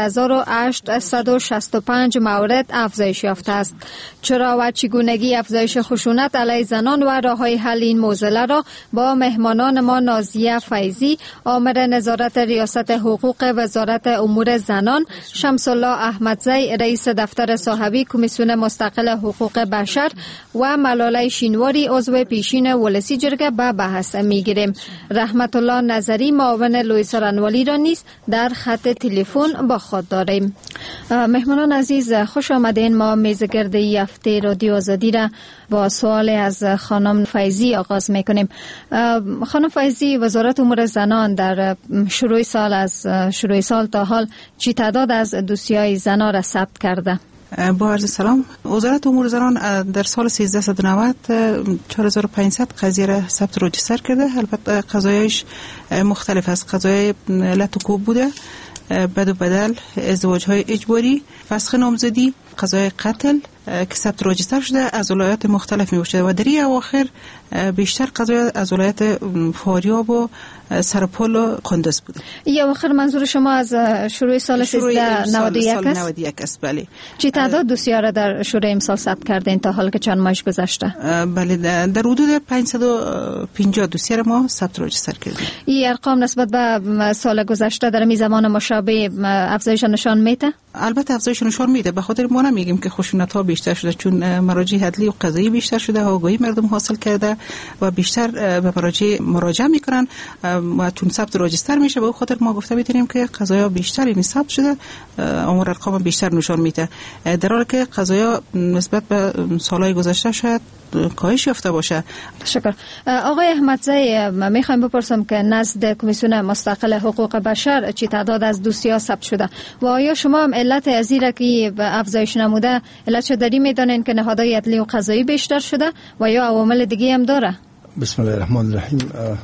Speaker 19: 4865 مورد افزایش یافته است. چرا و چگونگی افزایش خشونت علیه زنان و راه‌های حل این معضله را با مهمانان ما نازیه فیضی، آمر نظارت ریاست حقوق وزارت امور زنان، شمس الله احمدزی، رئیس دفتر صاحبی کمیسیون مستقل حقوق بشر و ملاله شینواری، عضو پیشین ولسی جرگه به بحث میگیریم. رحمت الله نظری، معاون لوی سرانوالی را نیز در خط تلفن با خود داریم. مهمانان عزیز، خوش آمدین. ما میزگرد هفته رادیو آزادی را با سوال از خانم فیضی آغاز میکنیم. خانم فیضی، وزارت امور زنان در شروع سال تا حال چی تعداد از دوسیای زنا را ثبت کرده؟
Speaker 20: با عرض سلام، وزارت امور زنان در سال 1390 4500 قضیه را ثبت رجیستر کرده. البته قضایش مختلف است. قضایای لطکوب بوده، بد و بدل، ازدواج‌های اجباری، فسخ نامزدی، قضای قتل که ثبت رجیستر شده از ولایات مختلف می باشه و در این اواخر بیشتر قضایای از ولایت فاریاب و سرپل و قندوز بوده.
Speaker 19: این اواخر منظور شما از شروع سال 1391 است؟
Speaker 20: 91 است، بله.
Speaker 19: چی تعداد دوسیه را در شروع امسال ثبت کردین تا حال که چند ماهش گذشته؟
Speaker 20: بله، در حدود 550 دوسیه را ما ثبت رجیستر کردیم.
Speaker 19: این ارقام نسبت به سال گذشته در می زمان مشابه افزایش نشان میده؟
Speaker 20: البته افزایش نشان میده، به خاطر ما نمیگیم که خشونت‌ها بیشتر شده، چون مراجع عدلی و قضایی بیشتر شده، آگاهی مردم حاصل کرده و بیشتر به مراجع مراجعه میکنن و چون ثبت راجستر میشه، به خاطر ما گفته میتونیم که قضایا بیشتر یعنی ثبت شده، آمار ارقام بیشتر نشون میده، در حالی که قضایا نسبت به سالهای گذشته شاید کاهش یافته باشه.
Speaker 19: تشکر. آقای احمدزی، میخوایم بپرسم که نزد کمیسیون مستقل حقوق بشر چی تعداد از دوسی‌ها ثبت شده و آیا شما هم علت ازیره که افزایش نموده علت داری میدانین که نهادهای عدلی و قضایی بیشتر شده و یا عوامل دیگه هم داره؟
Speaker 21: بسم الله الرحمن الرحیم.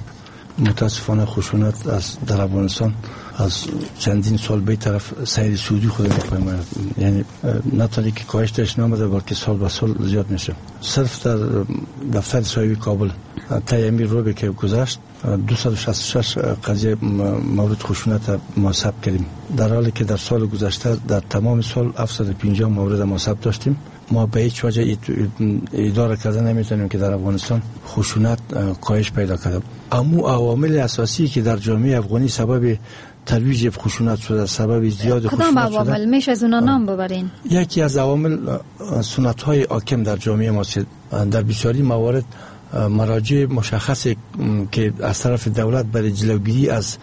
Speaker 21: متاسفانه خشونت در افغانستان از چندین سال به طرف سیر سودی خود می‌کنه، یعنی نه تنها که کاهش درش نمیده بلکه سال به سال زیاد میشه. صرف در دفتر سایوی کابل طی امیر روبی که گذشت 266 قضیه مورد خشونت ما ثبت کردیم، در حالی که در سال گذشته در تمام سال 750 مورد ما ثبت داشتیم. ما به هیچ وجه اداره کردن نمیتونیم که در افغانستان خشونت کاهش پیدا کرده. اما عوامل اساسی که در جامعه افغانی سبب ترویج خشونت شده، سبب زیاد خشونت شده،
Speaker 19: کدام عوامل میشه از اونا نام ببرین؟
Speaker 21: یکی از عوامل سنت‌های حاکم در جامعه ما است. در بسیاری موارد مراجع مشخصی که از طرف دولت برای جلوگیری از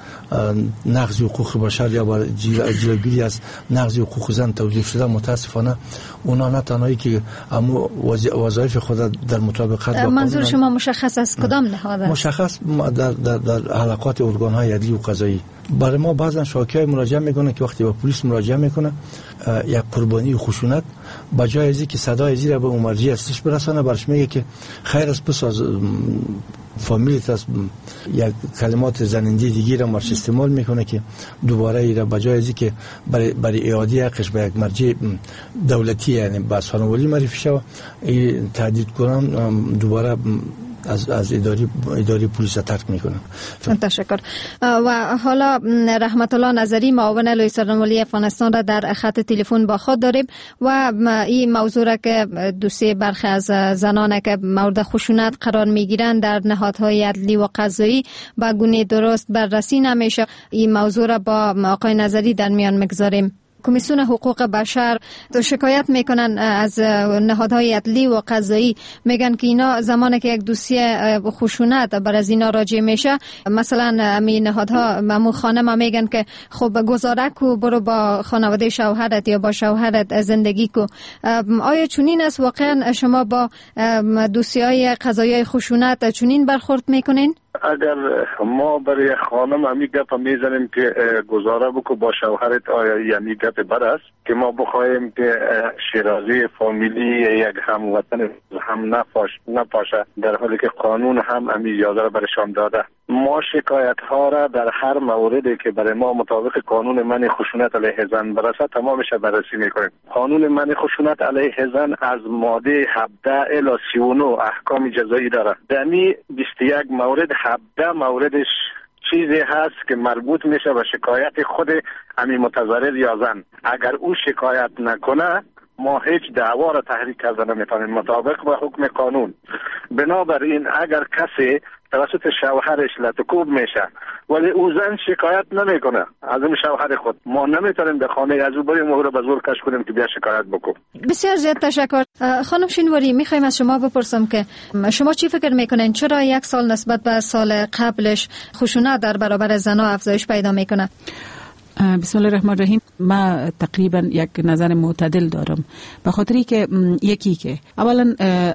Speaker 21: نقض حقوق بشر یا برای جلوگیری از نقض حقوق زن توجیه شده، متاسفانه اونا نه تنهایی که اما وظایف خود در مطابقت با
Speaker 19: منظور شما مشخص از کدام نهاد؟
Speaker 21: مشخص در حلقات ارگان‌های عدلی و قضایی. برای ما بعضا شاکی‌های مراجعه میکنه که وقتی با پلیس مراجعه میکنه یک قربانی خشونت، بجای از اینکه صدای زیر به مرجع استش برسانه، برش میگه که خیر است بساز فامیلیت است، یک کلمات زننده دیگه را مرش استعمال میکنه که دوباره ایره بجای از اینکه برای اعاده حقش به یک مرجع دولتی یعنی به خانوالی معرفی شود، تهدید کنن دوباره از اداری پلیس ترک میکنن.
Speaker 19: تشکر. و حالا رحمت الله نظری، معاون لوی سرنوشت افغانستان را در خط تلفن با خود داریم و این موضوع را که دوسیه برخی از زنان که مورد خشونت قرار میگیرند در نهادهای عدلی و قضایی با گونه درست بررسی نمیشه، این موضوع را با آقای نظری در میان میگذاریم. کمیسیون حقوق بشر شکایت میکنن از نهادهای عدلی و قضایی، میگن که اینا زمانی که یک دوسیه خشونت بر از اینا راجع میشه، مثلا امی نهادها امو خانم میگن که خب گزاره کو، برو با خانواده شوهرت یا با شوهرت زندگی کو. آیا چنین است واقعا شما با دوسیهای قضایی خشونت چنین برخورد میکنین؟
Speaker 18: اگر ما برای خانم همی گپ میزنیم که گزاره بکو با شوهرت، آیا یعنی گپ بد است که ما بخوایم که شیرازی فامیلی یک هموطن هم نپاشه، در حالی که قانون هم همی اجازه را برشان داده. ما شکایت ها را در هر موردی که برای ما مطابق قانون منع خشونت علیه زن برسه تمامش بررسی میکنیم. قانون منع خشونت علیه زن از ماده 17 الی 39 احکام جزایی داره. دمی 21 مورد 17 موردش چیزی هست که مربوط میشه به شکایت خود امی متضرر یا زن. اگر او شکایت نکنه ما هیچ دعوا را تحریک کرده نمیتونیم مطابق با حکم قانون. بنابراین اگر کسی توسط شوهرش لطکوب میشه ولی او زن شکایت نمیکنه از این شوهر خود، ما نمیتونیم به خانه از او بریم او را به زور کش کنیم که بیا شکایت بکن.
Speaker 19: بسیار زیاد تشکر. خانم شینواری، میخوایم از شما بپرسم که شما چی فکر میکنین چرا یک سال نسبت به سال قبلش خشونت در برابر زنها افزایش پیدا میکنه؟
Speaker 20: بسم الله الرحمن الرحیم. ما تقریبا یک نظر معتدل دارم، به خاطری که یکی که اولا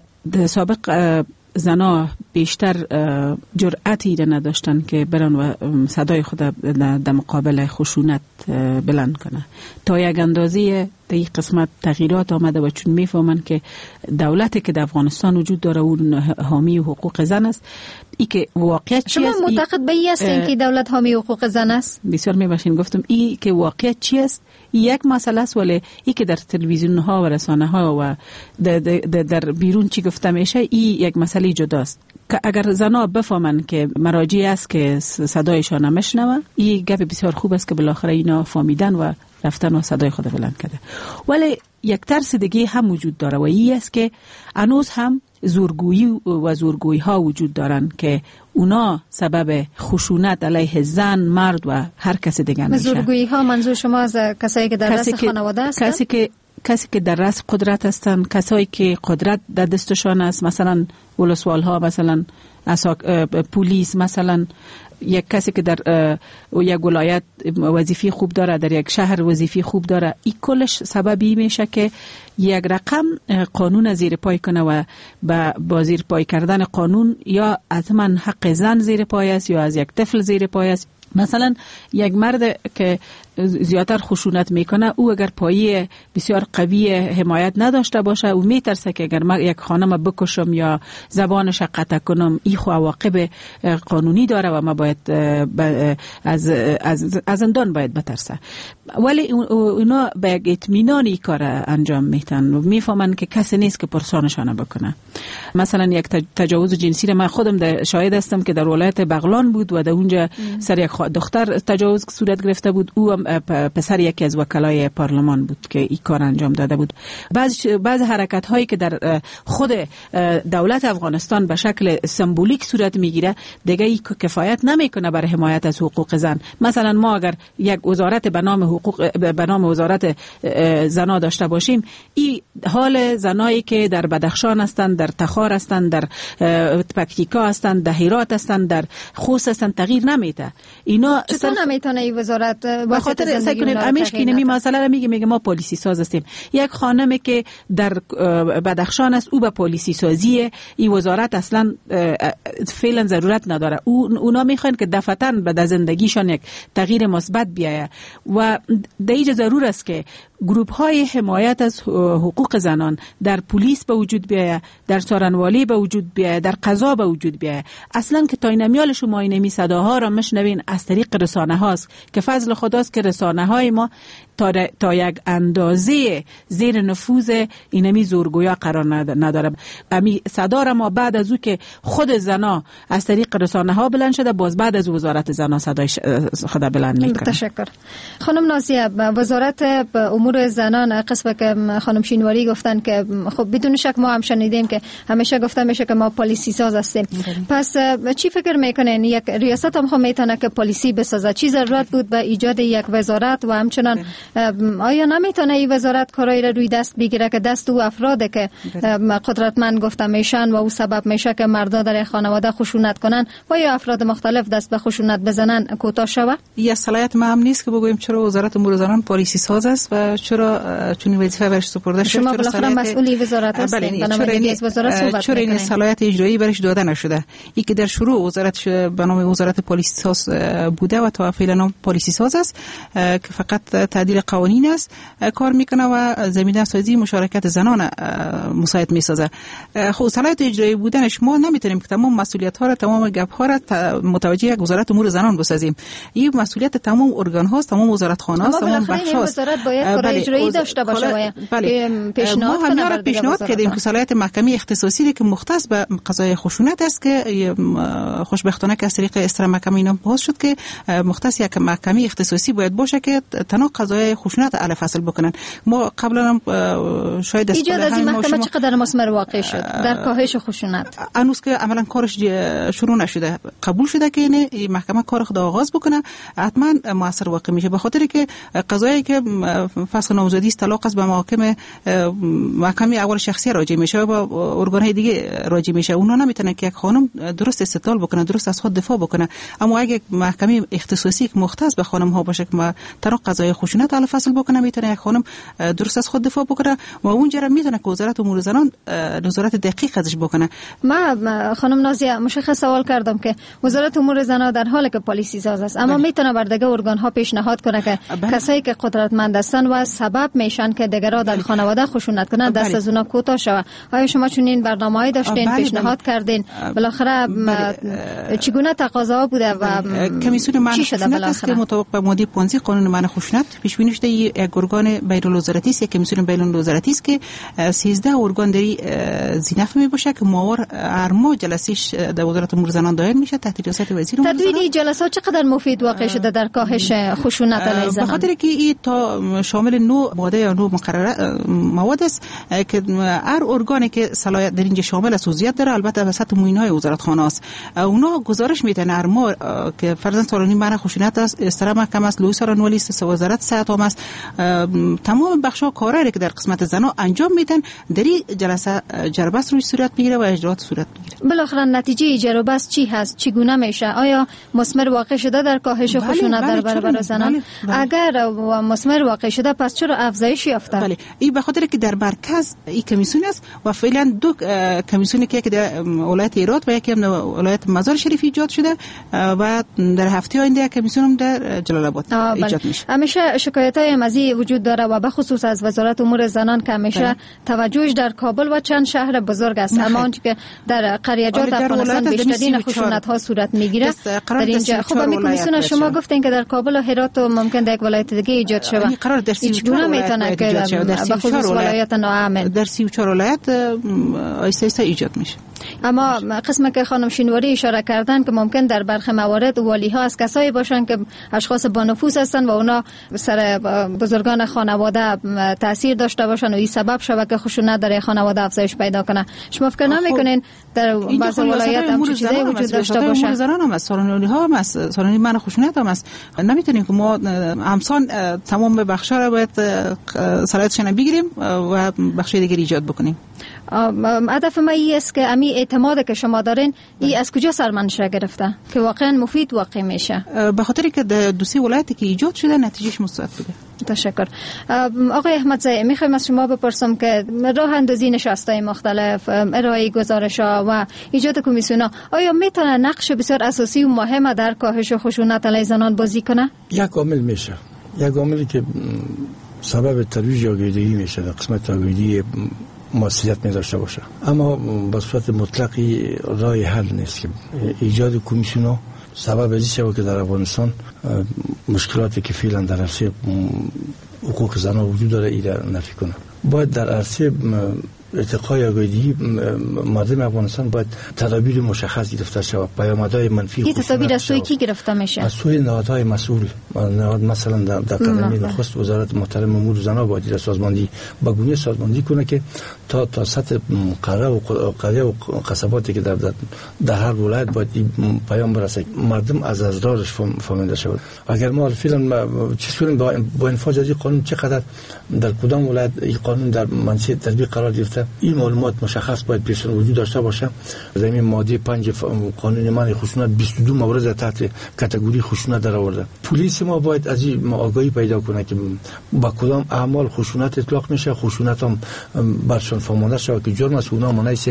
Speaker 20: سابق زنا بیشتر جرأتی نداشتن که برن و صدای خود در مقابل خشونت بلند کنه. تا یک اندازه در این قسمت تغییرات آمده و چون میفهمن که دولتی که در افغانستان وجود داره اون حامی حقوق زن است، ای که واقعیت چی است؟
Speaker 19: شما معتقد به این هستین که دولت حامی حقوق زن است؟
Speaker 20: بسیار میباشین گفتم ای که واقعیت چی است یک مسئله است، ولی ای که در تلویزیون ها و رسانه ها و در بیرون چی گفته میشه ای یک مسئله جداست. که اگر زنا بفهمن که مراجع است که صدایشان نمیشنوه، این گپ بسیار خوب است که بالاخره اینا فهمیدن و رفتن و صدای خود بلند کرده. ولی یک ترس دیگه هم وجود داره و این است که هنوز هم زورگویی و زورگویی ها وجود دارن که اونا سبب خشونت علیه زن، مرد و هر کس دیگه میشه.
Speaker 19: زورگویی ها منظور شما از کسایی که در دست خانواده هستن؟
Speaker 20: کسی که در رأس قدرت هستند، کسایی که قدرت در دستشان است، مثلا ولسوال ها، مثلا پلیس، مثلا یک کسی که در یک ولایت وظیفه خوب داره، در یک شهر وظیفه خوب داره، این کلش سببی میشه که یک رقم قانون زیر پای کنه و با زیر پای کردن قانون یا حتما حق زن زیر پای است یا از یک طفل زیر پای است. مثلا یک مرد که زیادتر خشونت میکنه، او اگر پایه بسیار قوی حمایت نداشته باشه، او میترسه که اگر من یک خانم بکشم یا زبانش قطع کنم، این خو عواقب قانونی داره و ما باید از زندان باید بترسه. ولی اونا به یک اطمینانی کار انجام میتن و میفهمن که کسی نیست که پرسانشان بکنه. مثلا یک تجاوز جنسی را من خودم شاهد هستم که در ولایت بغلان بود و در اونجا سر یک دختر تجاوز صورت گرفته بود. او پسر یکی از وکلای پارلمان بود که این کار انجام داده بود. بعض حرکت هایی که در خود دولت افغانستان به شکل سمبولیک صورت میگیره دیگه ای کفایت نمیکنه برای حمایت از حقوق زن. مثلا ما اگر یک وزارت به نام وزارت زنا داشته باشیم، این حال زنایی که در بدخشان هستند، در تخار هستند، در پکتیکا هستند، در هرات هستند، در خوست هستند تغییر نمیده. اینا
Speaker 19: چطور نمیتونه این وزارت
Speaker 20: به خاطر سکنیم امیش که نمی مسئله میگه ما پلیسی ساز هستیم. یک خانمی که در بدخشان است، او به پلیسی سازی این وزارت اصلا فعلا ضرورت نداره. اونا میخوان که دفعتاً به زندگیشان یک تغییر مثبت بیاید و دیگه ضرور است که گروپ های حمایت از حقوق زنان در پلیس به وجود بیاید، در سارنوالی به وجود بیاید، در قضا به وجود بیاید. اصلا که تا اینمیال شما اینمی صداها را مشنوین از طریق رسانه هاست که فضل خداست که رسانه های ما تا یک اندازه زیر نفوذ اینمی زورگویا قرار نداره. امی صدا را ما بعد از او که خود زنا از طریق رسانه ها بلند شده، باز بعد از وزارت زنا صدای خدا بلند میکنه.
Speaker 19: تشکر. خانم نازیه، وزارت امور زنان قسم که خانم شینواری گفتن که خب بدون شک ما هم شنیدیم که همیشه گفته میشه که ما پلیسی ساز هستیم. پس چی فکر میکنین یک ریاست هم میتونه که پلیسی بسازه؟ چی ضرورت بود به ایجاد یک وزارت و همچنان آیا نمیتونه این وزارت کارایی را روی دست بگیره که دست او افراده که قدرتمند گفته میشن و او سبب میشه که مردا در خانواده خشونت کنن و یا افراد مختلف دست به خشونت بزنن کوتاه شوه؟
Speaker 20: یا صلاحیت ما هم نیست که بگوییم چرا وزارت امور زنان پلیسی ساز است و چرا چون وظیفه برش سپرده شده.
Speaker 19: شما بالاخره مسئولی وزارت هستین،
Speaker 20: چرا این صلاحیت اجرایی برش داده نشده؟ این که در شروع وزارت به نام وزارت پلیسی ساز بوده و تا فعلا نام پلیسی ساز است که فقط تعدیل قوانین است کار میکنه و زمینه سازی مشارکت زنان مساعد میسازه. خب صلاحیت اجرایی بودنش ما نمیتونیم که تمام مسئولیت ها را، تمام گپ ها را متوجه یک وزارت امور زنان بسازیم. این مسئولیت تمام ارگان هاست، تمام وزارت خانه است، تمام بخش هاست.
Speaker 19: وزارت باید کار اجرایی داشته باشه.
Speaker 20: پیشنهاد ما پیشنهاد کردیم که صلاحیت محکمه اختصاصی که مختص به قضای خشونت است که خوشبختانه که از طریق استرا محکمه اینا باز شد که مختص یک محکمه اختصاصی باید باشه که تنها قضای خشونت اعلی فصل بکنن. ما قبلا هم شاید
Speaker 19: ایجاد از این محکمه چقدر مثمر واقع شد در کاهش خشونت؟
Speaker 20: هنوز که عملا کارش شروع نشده. قبول شده که این محکمه کار خود آغاز بکنه، حتما موثر واقع میشه، به خاطر که قضایی که فسخ نامزدی طلاق است به محکمه اول شخصی راجع میشه و با ارگان‌های دیگه راجع میشه. اونا نمیتونن که یک خانم درست استدلال بکنه، درست از خود دفاع بکنه. اما اگه محکمه اختصاصی که مختص به خانم ها باشه که ما تنها قضای خشونت اعلی فصل بکنه، میتونه یک خانم درست از خود دفاع بکنه و اونجا میتونه که وزارت امور زنان نظارت دقیق ازش بکنه.
Speaker 19: ما خانم نازیه مشخص سوال کردم که وزارت امور زنان در حالی که پلیسی ساز است، اما میتونه بر دیگه ارگان ها پیشنهاد کنه که کسایی که قدرتمند هستن و سبب میشن که دیگرها در خانواده خشونت کنن دست از اونا کوتاه شود. آیا شما چنین برنامه‌ای داشتین؟ پیشنهاد کردین؟ بالاخره چگونه تقاضا بوده و
Speaker 20: کمیسیون منع خشونت است که مطابق به ماده 15 قانون منع خشونت پیش بینی شده یک ارگان بین‌الوزارتی است، یک کمیسیون بین‌الوزارتی است که 13 ارگان داری زینف می باشه که ماور هر ماه جلسه‌اش در وزارت امور زنان دایر میشه تحت ریاست وزیر امور زنان.
Speaker 19: تدوین جلسات چقدر مفید واقع شده در کاهش خشونت علیه زنان؟
Speaker 20: به خاطر که این تا شامل 9 ماده یا 9 مقرره مواد است که هر ارگانی که صلاحیت در اینجا شامل است وضعیت داره، البته وسط موینای وزارت خانه است. اونا گزارش میدن هر ماه که فرضاً سالانه منع خشونت است، استرا محکمه است، لوی پلیس رانوالی است، وزارت صحت هم است، تمام بخش‌ها کارهایی که در قسمت زنا انجام میدن در این جلسه جربست روی صورت میگیره و اجراات صورت میگیره.
Speaker 19: بالاخره نتیجه جربست چی هست؟ چگونه میشه؟ آیا مثمر واقع شده در کاهش خشونت در برابر زنان؟ اگر مثمر واقع شده پس چرا افزایش یافته؟
Speaker 20: بله، این به خاطر که در مرکز این کمیسیون است و فعلا دو کمیسیونی که در ولایت هرات و یکی هم در ولایت مزار شریف ایجاد شده و در هفته آینده کمیسیون هم در جلال آباد ایجاد میشه.
Speaker 19: همیشه شکایت‌های مزی وجود داره و به خصوص از وزارت امور زنان که همیشه توجهش در کابل و چند شهر بزرگ است، اما آنچه که در قریه‌جات افغانستان بیشترین خشونت‌ها صورت میگیره در اینجا. خب همین کمیسیون شما گفتین که در کابل و هرات و ممکن در یک ولایت دیگه ایجاد شود.
Speaker 20: این قرار در 34
Speaker 19: میتونه که به خصوص ولایت ناامن
Speaker 20: در 34 ولایت آیسته آیسته ایجاد میشه.
Speaker 19: اما قسمه که خانم شینواری اشاره کردن که ممکن در برخی موارد والی‌ها از کسایی باشن که اشخاص با نفوذ هستن و اونا سر بزرگان خانواده تاثیر داشته باشن و این سبب شود که خشونت در خانواده افزایش پیدا کنه. شما فکر نمی‌کنین در بعضی ولایات هم چیزایی وجود داشته باشه؟
Speaker 20: امور زنان هم است، سالانی‌ها هم است، سالانی من خشونت هم است. نمیتونیم که ما همسان تمام بخش‌ها را باید صلاحیتش بگیریم و بخش دیگه ایجاد بکنیم.
Speaker 19: هدف ما این است که امی اعتماد که شما دارین این از کجا سرمنشه گرفته که واقعا مفید واقع میشه؟
Speaker 20: به خاطر که در دو سه ولایتی که ایجاد شده نتیجهش مثبت بوده.
Speaker 19: تشکر. آقای احمدزی، میخوایم از شما بپرسم که راه اندازی نشست‌های مختلف، ارائه گزارش‌ها و ایجاد کمیسیون‌ها آیا میتونه نقش بسیار اساسی و مهم در کاهش خشونت علیه زنان بازی کنه؟
Speaker 21: یک عامل میشه، یک عاملی که سبب ترویج آگاهی میشه در قسمت آگاهی موثریت می داشته باشه، اما به صورت مطلقی راه حل نیست که ایجاد کمیسیون ها سبب ازی شود که در افغانستان مشکلاتی که فعلا در عرصه حقوق زنان وجود داره ایره نفی کنه. باید در عرصه ارتقای آگاهی مردم افغانستان باید تدابیر مشخص گرفته شود. پیامدهای منفی
Speaker 19: این تدابیر از سوی کی گرفته میشه؟
Speaker 21: از سوی نهادهای مسئول. مثلا در قدمی نخست وزارت محترم امور زنان باید را سازماندهی به گونه سازماندهی کنه که تا سطح قریه و قصباتی که در هر ولایت باید پیام برسه، مردم از اضرارش فهمیده شود. اگر ما فعلا چیزی با انفاذ از این قانون چقدر در کدام ولایت این قانون در منشأ تطبیق قرار گرفته، این معلومات مشخص باید پیش وجود داشته باشه. در این ماده 5 قانون منع خشونت 22 مورد تحت کاتگوری خشونت در آورده. پلیس ما باید از این آگاهی پیدا کنه که با کدام اعمال خشونت اطلاق میشه، خشونت هم برشون فهمانده شود که جرم است. اونا منایس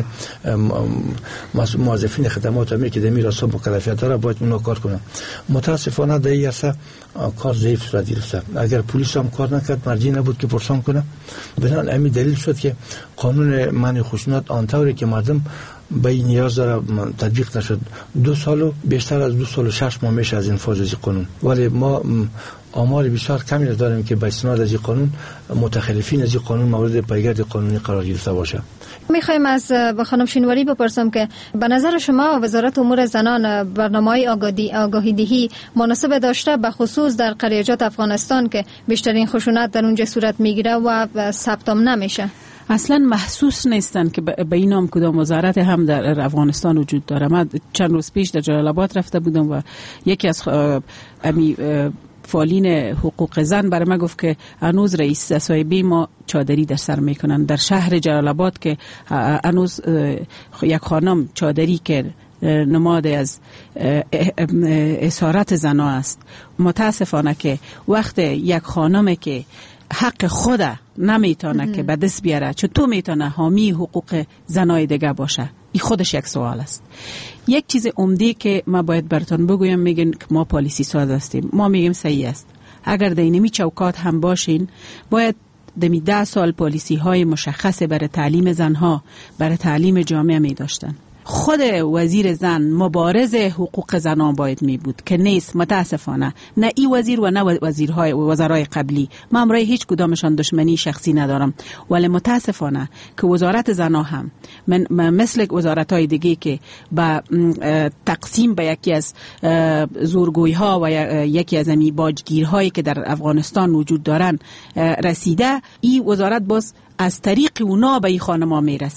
Speaker 21: موظفین خدمات امنیتی که در این راستا مکلفیت داره باید اونا کار کنن. متاسفانه در این عرصه کار ضعیف صورت گرفته. اگر پلیس هم کار نکرد مرجی نبود که پرسان کنه. بنابراین همین دلیل شد که قانون منع خشونت آنطوری که مردم به این نیاز داره تطبیق نشد. 2 سال و بیشتر از 2 سال و 6 ماه میشه از انفاذ این قانون، ولی ما آمار بسیار کمی داریم که به استناد از این قانون متخلفین از این قانون مورد پیگرد قانونی قرار گرفته باشه.
Speaker 19: میخوایم از خانم شینواری بپرسم که به نظر شما وزارت امور زنان برنامه‌های آگاهی دهی مناسب داشته به خصوص در قریه‌جات افغانستان که بیشترین خشونت در اونجا صورت میگیره و ثبت نمیشه؟
Speaker 2: اصلا محسوس نیستن که به این نام کدام وزارت هم در افغانستان وجود داره. من چند روز پیش در جلال آباد رفته بودم و یکی از فعالین حقوق زن برای من گفت که هنوز رئیس صاحبی ما چادری در سر میکنن در شهر جلال آباد، که هنوز یک خانم چادری که نماد از اسارت زنا است. متاسفانه که وقت یک خانم که حق خود نمیتونه که به دست بیاره، چطور میتونه حامی حقوق زنای دیگه باشه؟ این خودش یک سوال است. یک چیز عمده که ما باید براتون بگویم، میگن که ما پالیسی ساز هستیم. ما میگیم صحیح است. اگر در اینمی چوکات هم باشین، باید دمی 10 سال پالیسی های مشخص برای تعلیم زنها، برای تعلیم جامعه می داشتن. خود وزیر زن مبارز حقوق زنان باید می بود که نیست. متاسفانه نه این وزیر و نه وزرای قبلی. من برای هیچ کدامشان دشمنی شخصی ندارم، ولی متاسفانه که وزارت زنان هم مثل وزارت‌های دیگه که با تقسیم به یکی از زورگویی ها و یکی از امی باجگیرهایی که در افغانستان وجود دارن رسیده، این وزارت باز از طریق اونا به این خانم‌ها میرسه.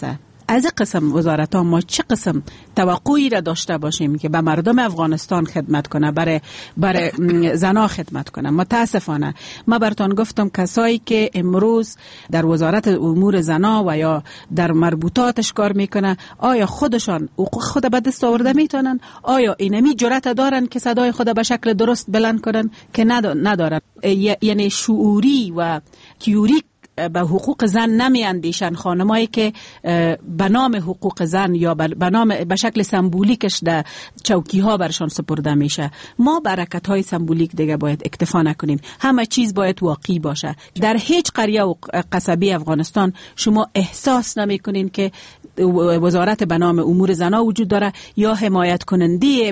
Speaker 2: از قسم وزارت ها ما چه قسم توقعی را داشته باشیم که به مردم افغانستان خدمت کنه، برای زنا خدمت کنه؟ متاسفانه ما براتون گفتم کسایی که امروز در وزارت امور زنا و یا در مربوطاتش کار میکنه، آیا خودشان حقوق خود به دست آورده میتونن؟ آیا اینمی جرأت دارن که صدای خود به شکل درست بلند کنن؟ که ندارن. یعنی شعوری و تیوری به حقوق زن نمی اندیشن. خانمایی که به نام حقوق زن یا به نام به شکل سمبولیکش در چوکی ها برشان سپرده میشه. ما برکت های سمبولیک دیگه باید اکتفا نکنیم، همه چیز باید واقعی باشه. در هیچ قریه و قصبی افغانستان شما احساس نمی کنین که وزارت به نام امور زنا وجود داره یا حمایت کننده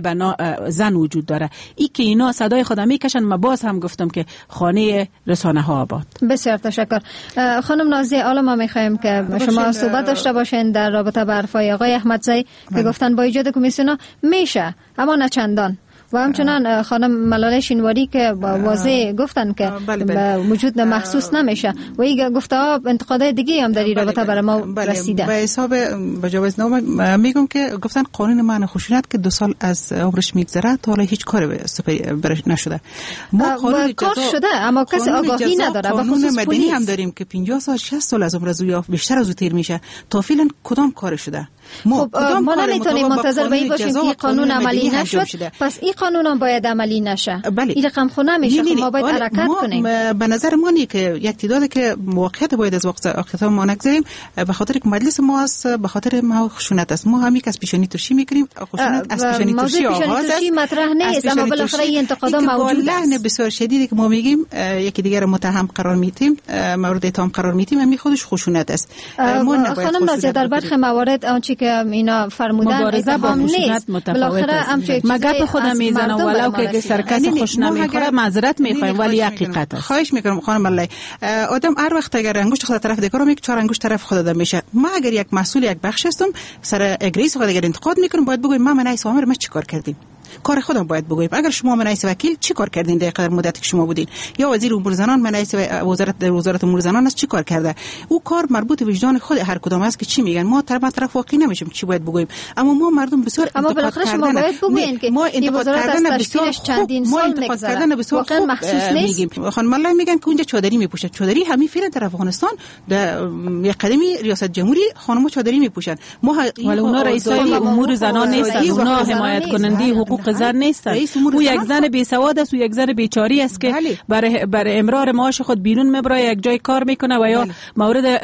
Speaker 2: زن وجود داره. ای که اینا صدای خود میکشن. ما باز هم گفتم که خانه رسانه ها آباد.
Speaker 19: بسیار تشکر. خانم نازیه، حالا ما میخوایم که شما صحبت داشته باشین در رابطه با حرفای آقای احمدزی که گفتن با ایجاد کمیسیون میشه اما نه چندان، و همچنان خانم ملاله شینواری که واضح گفتن که به وجود محسوس نمیشه و این گفته ها انتقادهای دیگه هم در این رابطه برای ما رسیده.
Speaker 20: به حساب بجاوزنامه میگم که گفتن قانون منع خشونت که 2 سال از عمرش میگذره تا حالا هیچ کاری برش نشده. ما
Speaker 19: کار شده اما کسی آگاهی نداره.
Speaker 20: قانون مدنی هم داریم که 50 سال 60 سال از عمر از یا بیشتر از او تیر میشه. تا فعلا کدام کار شده؟
Speaker 19: ما نمیتونیم منتظر به این باشیم که قانون عملی نشد پس این قانون هم باید عملی نشه. این رقم خو نمیشه. ما باید حرکت کنیم.
Speaker 20: به نظر ما که یک تعداد که موقعیت باید از وقت ما نگذاریم، به خاطر که مجلس ما است، به خاطر ما خشونت است. ما همی که از پیشانی ترشی میکنیم. خشونت از پیشانی ترشی آغاز است.
Speaker 19: مطرح نیست اما بالاخره این انتقادا موجود است.
Speaker 20: لحن بسیار شدیدی که ما میگیم یکی دیگر متهم قرار میدیم، مورد اتهام قرار میدیم، همین خودش خشونت است.
Speaker 19: خانم نازیه، در برخی موارد آنچه که اینا فرمودن اتهام نیست. بالاخره همچه
Speaker 2: مگه خودم میزنم ولو که سرکس خوش نمیخوره معذرت میخوایم ولی حقیقت است.
Speaker 20: خواهش میکنم خانم ملای، آدم هر وقت اگر انگشت خود طرف دیگه رو میگه 4 انگشت طرف خود دادم میشه. ما اگر یک مسئول یک بخش هستم سر اگریس خود دیگه انتقاد میکنم، باید بگویم ما منعی سامر ما چیکار کردیم. کار خودم باید بگویم. اگر شما رئیس وکیل چی کار کردین در قدر مدتی که شما بودین، یا وزیر امور زنان رئیس وزارت امور زنان است چی کار کرده، او کار مربوط به وجدان خود هر کدام است که چی میگن. ما طرف واقعی نمیشیم چی باید بگویم، اما ما مردم بسیار انتقاد کردن. ما انتقاد کردن بسیار چندین سال میگذره واقعا محسوس نیست. خانم ملای میگن که اونجا چادری میپوشن. چادری همین فعلا در افغانستان در یک قدمی ریاست جمهوری خانم‌ها چادری میپوشن. ما
Speaker 2: ولی اونا رئیسای امور زنان نیستن، اونا حمایت کننده حقوق زن نیستن. او یک زن بی سواد است و یک زن بیچاری است که برای امرار معاش خود بیرون میبره، یک جای کار میکنه و یا مورد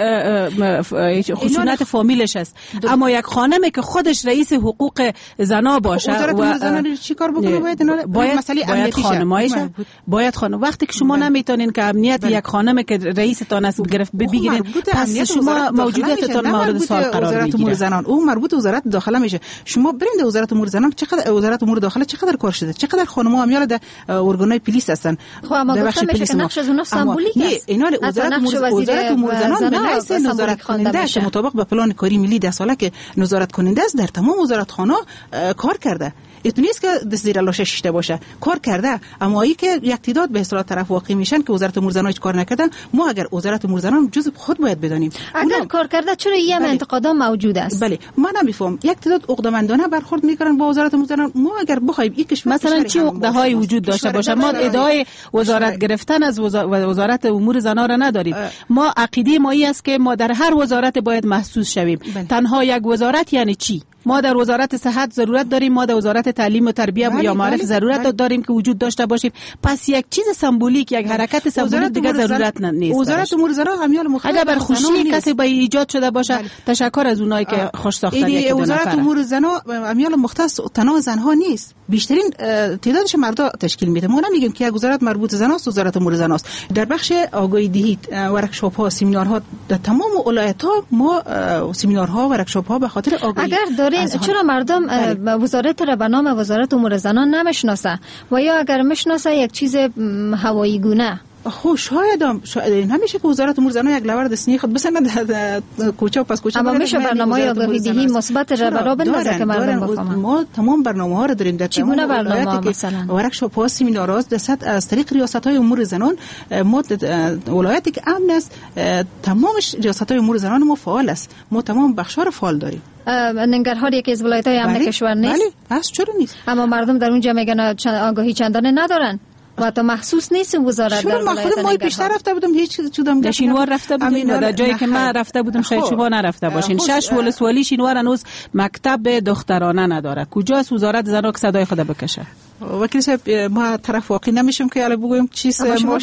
Speaker 2: خشونت فامیلش است. اما یک خانمی که خودش رئیس حقوق زنا باشه و
Speaker 20: زنان چی کار بکنه
Speaker 2: باید خانمایش باید خانم. وقتی که شما نمیتونین که امنیت یک خانم که رئیستان است بگیرید، پس شما موجودیتتان مورد سوال قرار میگیره.
Speaker 20: او مربوط وزارت داخله میشه. شما برید وزارت امور زنان چقدر وزارت امور داخله چقدر کار شده، چقدر خانم‌ها امیال در ارگان‌های پلیس هستن.
Speaker 19: خب اما گفتم میشه که نقش از اونها سمبولیک است.
Speaker 20: اینا وزارت امور زنان به رئیس نظارت کننده است مطابق به پلان کاری ملی 10 ساله که نظارت کننده است در تمام وزارتخانه‌ها کار کرده. این نیست که دست زیر لاشه شیشته باشه، کار کرده. اما ای که یک تعداد به اصطلاح طرف واقعی میشن که وزارت امور زنان هیچ کار نکردن، ما اگر وزارت امور زنان جزء خود باید بدانیم.
Speaker 19: اگر کار کرده چرا این انتقادا موجود است؟
Speaker 20: بله من نمیفهم. یک تعداد عقده‌مندانه برخورد میکنن با وزارت امور زنان. ما اگر بخوایم این کشور
Speaker 2: مثلا چه عقده‌هایی وجود داشته باشه، ما ادعای وزارت گرفتن از وزارت امور زنان را نداریم. ما عقیده ما است که ما در هر وزارت باید محسوس شویم. تنها یک وزارت یعنی چی؟ ما در وزارت صحت ضرورت داریم، ما در وزارت تعلیم و تربیت یا معارف ضرورت داریم که وجود داشته باشیم. پس یک چیز سمبولیک، یک حرکت سمبولیک دیگه ضرورت نیست.
Speaker 20: وزارت امور زنان همیال مختلف
Speaker 2: اگر بر خوشی کسی با ایجاد شده باشه تشکر از اونایی که خوش ساختن.
Speaker 20: وزارت امور زنان همیال مختص تنها زنها نیست، بیشترین تعدادش مردا تشکیل میده. ما نمیگیم که یک وزارت مربوط زنان است، وزارت امور زنان است. در بخش آگاهی دهی، ورکشاپ ها، سمینارها در تمام ولایت ها ما سمینارها، ورکشاپ ها به خاطر آگاهی
Speaker 19: چرا مردم وزارت را به نام وزارت امور زنان نمیشناسه و یا اگر میشناسه یک چیز هوایی گونه
Speaker 20: خب شاید نمیشه که وزارت امور زنان یک لورد سنی خود بسنه در کوچه و پس کوچه.
Speaker 19: اما میشه برنامه‌های آگاهی دهی مثبت را بندازه که مردم بفهمن.
Speaker 20: ما تمام برنامه‌ها رو داریم در
Speaker 19: چگونه برنامه‌ها مثلا
Speaker 20: ورکشاپ ها سمینارها دست از طریق ریاست‌های امور زنان. ما ولایتی که امن است تمامش ریاست‌های امور زنان ما فعال است. ما تمام بخش‌ها رو فعال داریم.
Speaker 19: ننگرهار یکی از ولایت‌های امن کشور نیست؟
Speaker 20: بله چرا نیست؟
Speaker 19: اما مردم در اونجا میگن آگاهی چندانه ندارن و تا مخصوص نیست وزارت در ولایت ننگرهار.
Speaker 20: ما پیشتر رفته بودم هیچ چودم
Speaker 2: در شینوار رفته بودیم در جایی که من رفته بودم شاید شما نرفته باشین. 6 ولسوالی شینوار هنوز مکتب دخترانه نداره. کجاست وزارت زنان که صدای خود بکشه؟
Speaker 20: وکیل صاحب ما طرف واقعی نمیشیم که الان بگویم چیز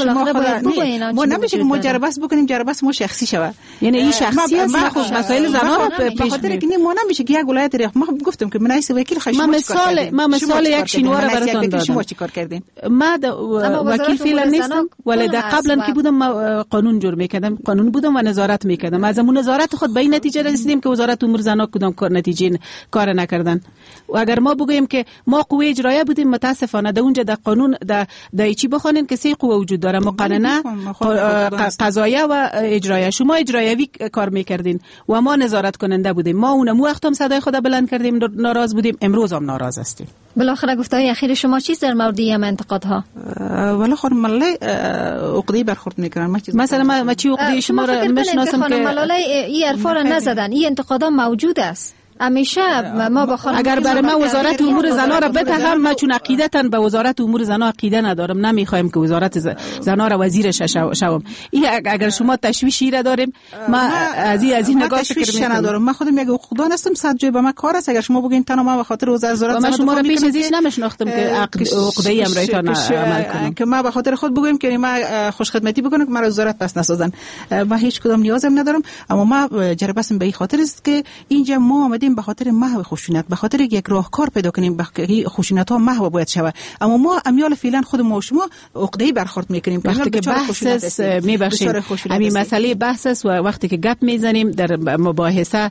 Speaker 20: ما نمیشه ما جربس بکنیم جربس ما شخصی شود.
Speaker 2: یعنی این شخصی است مسائل زنان رو پیش
Speaker 20: خاطر که ما نمیشه که یک ولایت ریاست. ما گفتم که من ایس وکیل خشم
Speaker 2: ما مثال یک شینوار براتون دادم.
Speaker 20: شما چیکار کردین؟
Speaker 2: ما وکیل فعلا نیستم ولی در قبلا که بودم ما قانون جور میکردم قانون بودم و نظارت میکردم. از اون نظارت خود به این نتیجه رسیدیم که وزارت امور زنان کدام نتیجه کار نکردن. و اگر ما بگوییم که ما قوه اجرایه بودیم متاسفانه در اونجا در قانون در چی بخونین که 3 قوه وجود داره مقننه قضاییه و اجرایه. شما اجرایوی کار میکردین و ما نظارت کننده بودیم. ما اونم وقت هم صدای خود بلند کردیم ناراض بودیم امروز هم ناراض هستیم.
Speaker 19: بالاخره گفتهای اخیر شما چیست در مورد این انتقادها؟
Speaker 20: ولی خانم ملاله عقده‌ای برخورد میکنن.
Speaker 2: مثلا ما چی عقده شما رو نمیشناسم که
Speaker 19: خانم ملاله این حرفا رو نزدن. این انتقادا موجود است. همیشه ما با خانم
Speaker 2: اگر برای ما وزارت امور زنان را بتهم ما چون عقیدتاً به وزارت امور زنان عقیده ندارم نمیخوایم که وزارت زنان را وزیرش شوم. این اگر شما تشویشی را داریم ما از این نگاه فکر
Speaker 20: ندارم. من خودم یک حقوقدان هستم 100 جای به من کار است. اگر شما بگین تنها من به خاطر وزارت زنان
Speaker 2: شما را پیش ازش نمیشناختم که عقیده امرایتان عمل کنم
Speaker 20: که ما به خاطر خود بگویم که ما خوش خدمتی بکنم که مرا وزارت پس نسازن. من هیچ کدام نیازم ندارم. اما ما جربسم به این خاطر است که اینجا ما به خاطر محو خشونت به خاطر یک راهکار پیدا کنیم به خشونت ها محو باید شود. اما ما امیال فعلا خود ما و شما عقده‌ای برخورد میکنیم
Speaker 2: وقتی که بحث میبخشیم همین مسئله بحث است و وقتی که گپ میزنیم در مباحثه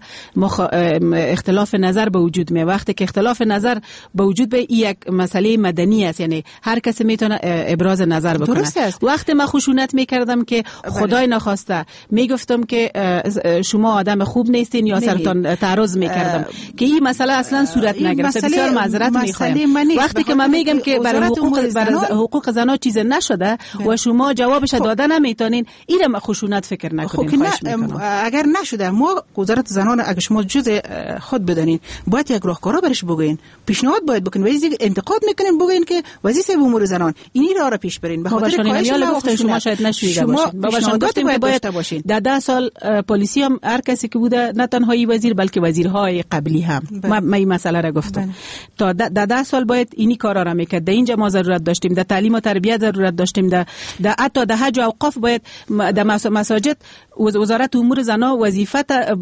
Speaker 2: اختلاف نظر به وجود میاد. وقتی که اختلاف نظر به وجود به یک مسئله مدنی است یعنی هر کسی میتونه ابراز نظر بکنه. وقتی ما خشونت میکردم که خدای نخواسته میگفتم که شما آدم خوب نیستین یا سرتان تعرض میکردم که این مسئله اصلا صورت نگرفته. بسیار معذرت میخوایم. وقتی که من میگم که برای حقوق زنان چیز نشده و شما جوابش داده نمیتونین اینم خشونت فکر نکنین.
Speaker 20: اگر نشده ما وزارت زنان اگه شما جزء خود بدانین باید یک راهکارا برش بگین پیشنهاد باید بکنین ولی انتقاد میکنین بگین که وظیفه امور زنان اینی را پیش برین. به خاطر کاهش
Speaker 2: شما شاید نشویده باشین. باباشان گفتیم که باید 10 سال پلیسی هم هر کسی که بوده نه تنها وزیر بلکه وزیرهای قبلی هم ما این مسئله را گفتم تا 10 سال باید اینی کارا را میکرد. در اینجا ما ضرورت داشتیم در تعلیم و تربیت ضرورت داشتیم در حتی در حج و اوقاف باید در مساجد وزارت امور زنان وظیفه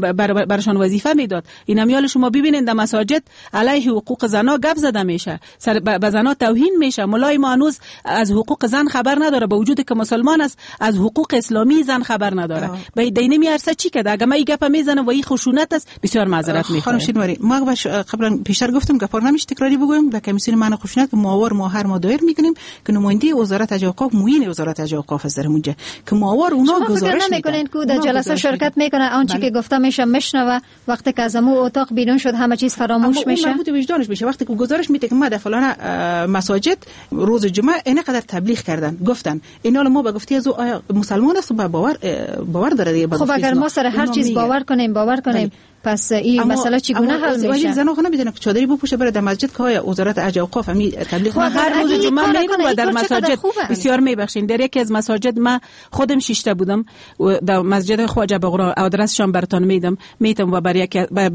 Speaker 2: برشان وظیفه میداد. این امیال شما ببینید در مساجد علیه حقوق زنان گپ زده میشه به زنان توهین میشه. مولای ما هنوز از حقوق زن خبر نداره با وجودی که مسلمان است از حقوق اسلامی زن خبر نداره. به دینه میارسه چی که اگه ما این گپ میزنه و این خشونت است بسیار معذرت میخوام.
Speaker 20: ما قبلا پیشتر گفتم که پار نمیشه تکراری بگویم به کمیسیون منع خشونت که ما هر ما دایر میکنیم که نماینده وزارت حج و اوقاف معین وزارت حج و اوقاف است در اونجا که ماور اونا گزارش
Speaker 19: میکنن که در جلسه شرکت میکنه آنچه که گفته میشه میشنوه وقتی که از امو اتاق بیرون شد همه چیز فراموش میشه.
Speaker 20: مربوط به وجدانش میشه وقتی که گزارش میده که ما در فلان مساجد روز جمعه اینقدر تبلیغ کردن گفتن اینا ما به گفتی از مسلمان است و باور داره دیگه.
Speaker 19: خب اگر ما سر هر چیز باور کنیم پس این مسئله چگونه حل میشه؟
Speaker 20: ولی زنها نمیدونن که چادری بپوشه بره در مسجد که آیا وزارت حج و اوقاف می تبلیغ
Speaker 2: هر روز جمعه میرم و در مساجد بسیار میبخشین در یکی از مساجد ما خودم شیشته بودم در مسجد خواجه بغرا آدرسشان براتون میتم و برای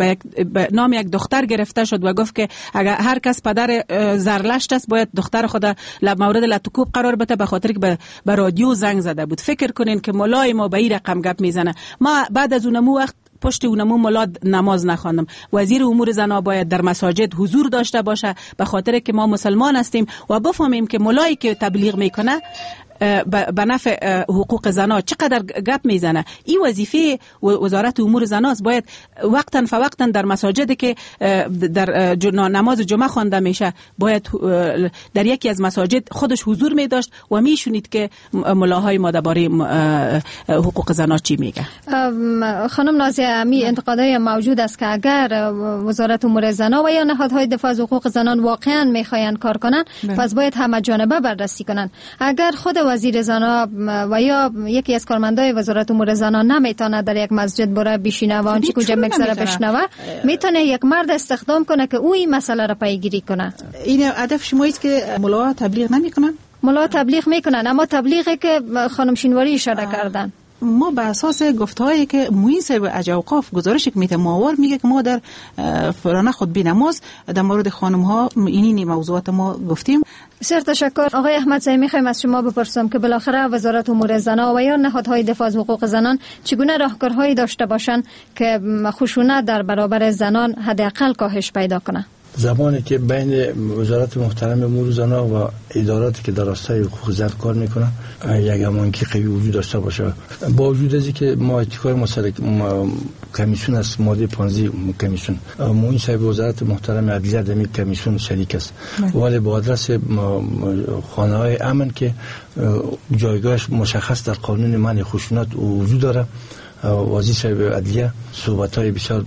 Speaker 2: نام یک دختر گرفته شد و گفت که اگر هر کس پدر زرلشت است باید دختر خود مورد لطکوب قرار بده به خاطر که به رادیو زنگ زده بود. فکر کنین که مولای ما به این رقم گپ میزنه. ما بعد از اونمو وقت پشت اونمو مولاد نماز نخواندم. وزیر امور زنان باید در مساجد حضور داشته باشه به خاطر که ما مسلمان هستیم و بفهمیم که مولایی که تبلیغ میکنه به نفع حقوق زنا چقدر گپ میزنه. این وظیفه وزارت امور زناست. باید وقتا فوقتا در مساجد که در نماز جمعه خوانده میشه باید در یکی از مساجد خودش حضور می داشت و میشونید که ملاهای ما درباره حقوق زنا چی میگه.
Speaker 19: خانم نازیه، امی انتقادای موجود است که اگر وزارت امور زنا و یا نهادهای دفاع از حقوق زنان واقعا میخواین کار کنن پس باید همه جانبه بررسی کنن. اگر خود وزیر زنا و یا یکی از کارمندای وزارت امور زنا نمیتونه در یک مسجد بره بشینه و آنچه کجا میگذره بشنوه، میتونه یک مرد استخدام کنه که او این مسئله را پیگیری کنه.
Speaker 20: این هدف شما است که ملاها تبلیغ نمیکنن؟
Speaker 19: ملاها تبلیغ میکنن، اما تبلیغی که خانم شینواری اشاره کردن
Speaker 20: ما به اساس گفتهایی که معین صاحب عجوقاف گزارش که میته ماور میگه که ما در فرانه خطبه نماز در مورد خانم ها اینی موضوعات ما گفتیم.
Speaker 19: بسیار تشکر. آقای احمد زئی، میخوایم از شما بپرسم که بالاخره وزارت امور زنان و یا نهادهای دفاع از حقوق زنان چگونه راهکارهایی داشته باشند که خشونت در برابر زنان حداقل کاهش پیدا کنه؟
Speaker 21: زمانی که بین وزارت محترم امور زنان و اداراتی که در راستای حقوق زن کار میکنن یک هماهنگی قوی وجود داشته باشه، با وجود از اینکه ما اتکای مسئله کمیسیون است، ماده 15 کمیسیون معین صاحب وزارت محترم عدلیه در این کمیسیون شریک است، ولی با آدرس خانه‌های امن که جایگاهش مشخص در قانون منع خشونت وجود داره، وزیر صاحب عدلیه صحبت‌های بسیار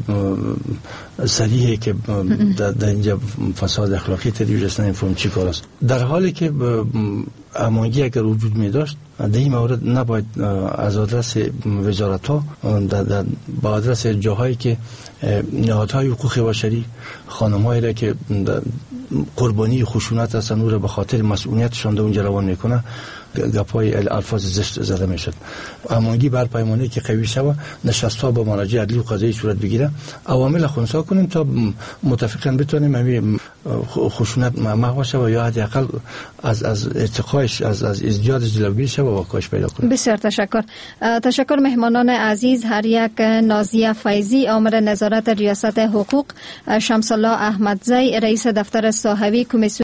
Speaker 21: صریحی که در اینجا فساد اخلاقی تدریج است، نمی‌فهم چی کار است. در حالی که هماهنگی اگر وجود می داشت در این مورد نباید از آدرس وزارت‌ها با آدرس جاهایی که نهادهای حقوق بشری خانم‌هایی را که قربانی خشونت هستند او را به خاطر مسئولیتشان در اونجا روان میکنه گپای الفاظ زشت زده میشد. هماهنگی بر پیمانه که قوی شود، نشست‌ها با مراجع عدلی و قضایی صورت بگیره، عوامل خنثی کنیم تا متفقاً بتونیم همین خشونت محو شود یا حداقل از ارتقایش از ازدیادش جلوگیری شود و کاهش پیدا کنه.
Speaker 19: بسیار تشکر. تشکر مهمانان عزیز، هر یک نازیه فیضی آمر نظارت ریاست حقوق، شمس الله احمد زئی رئیس دفتر صاحبی کمیسیون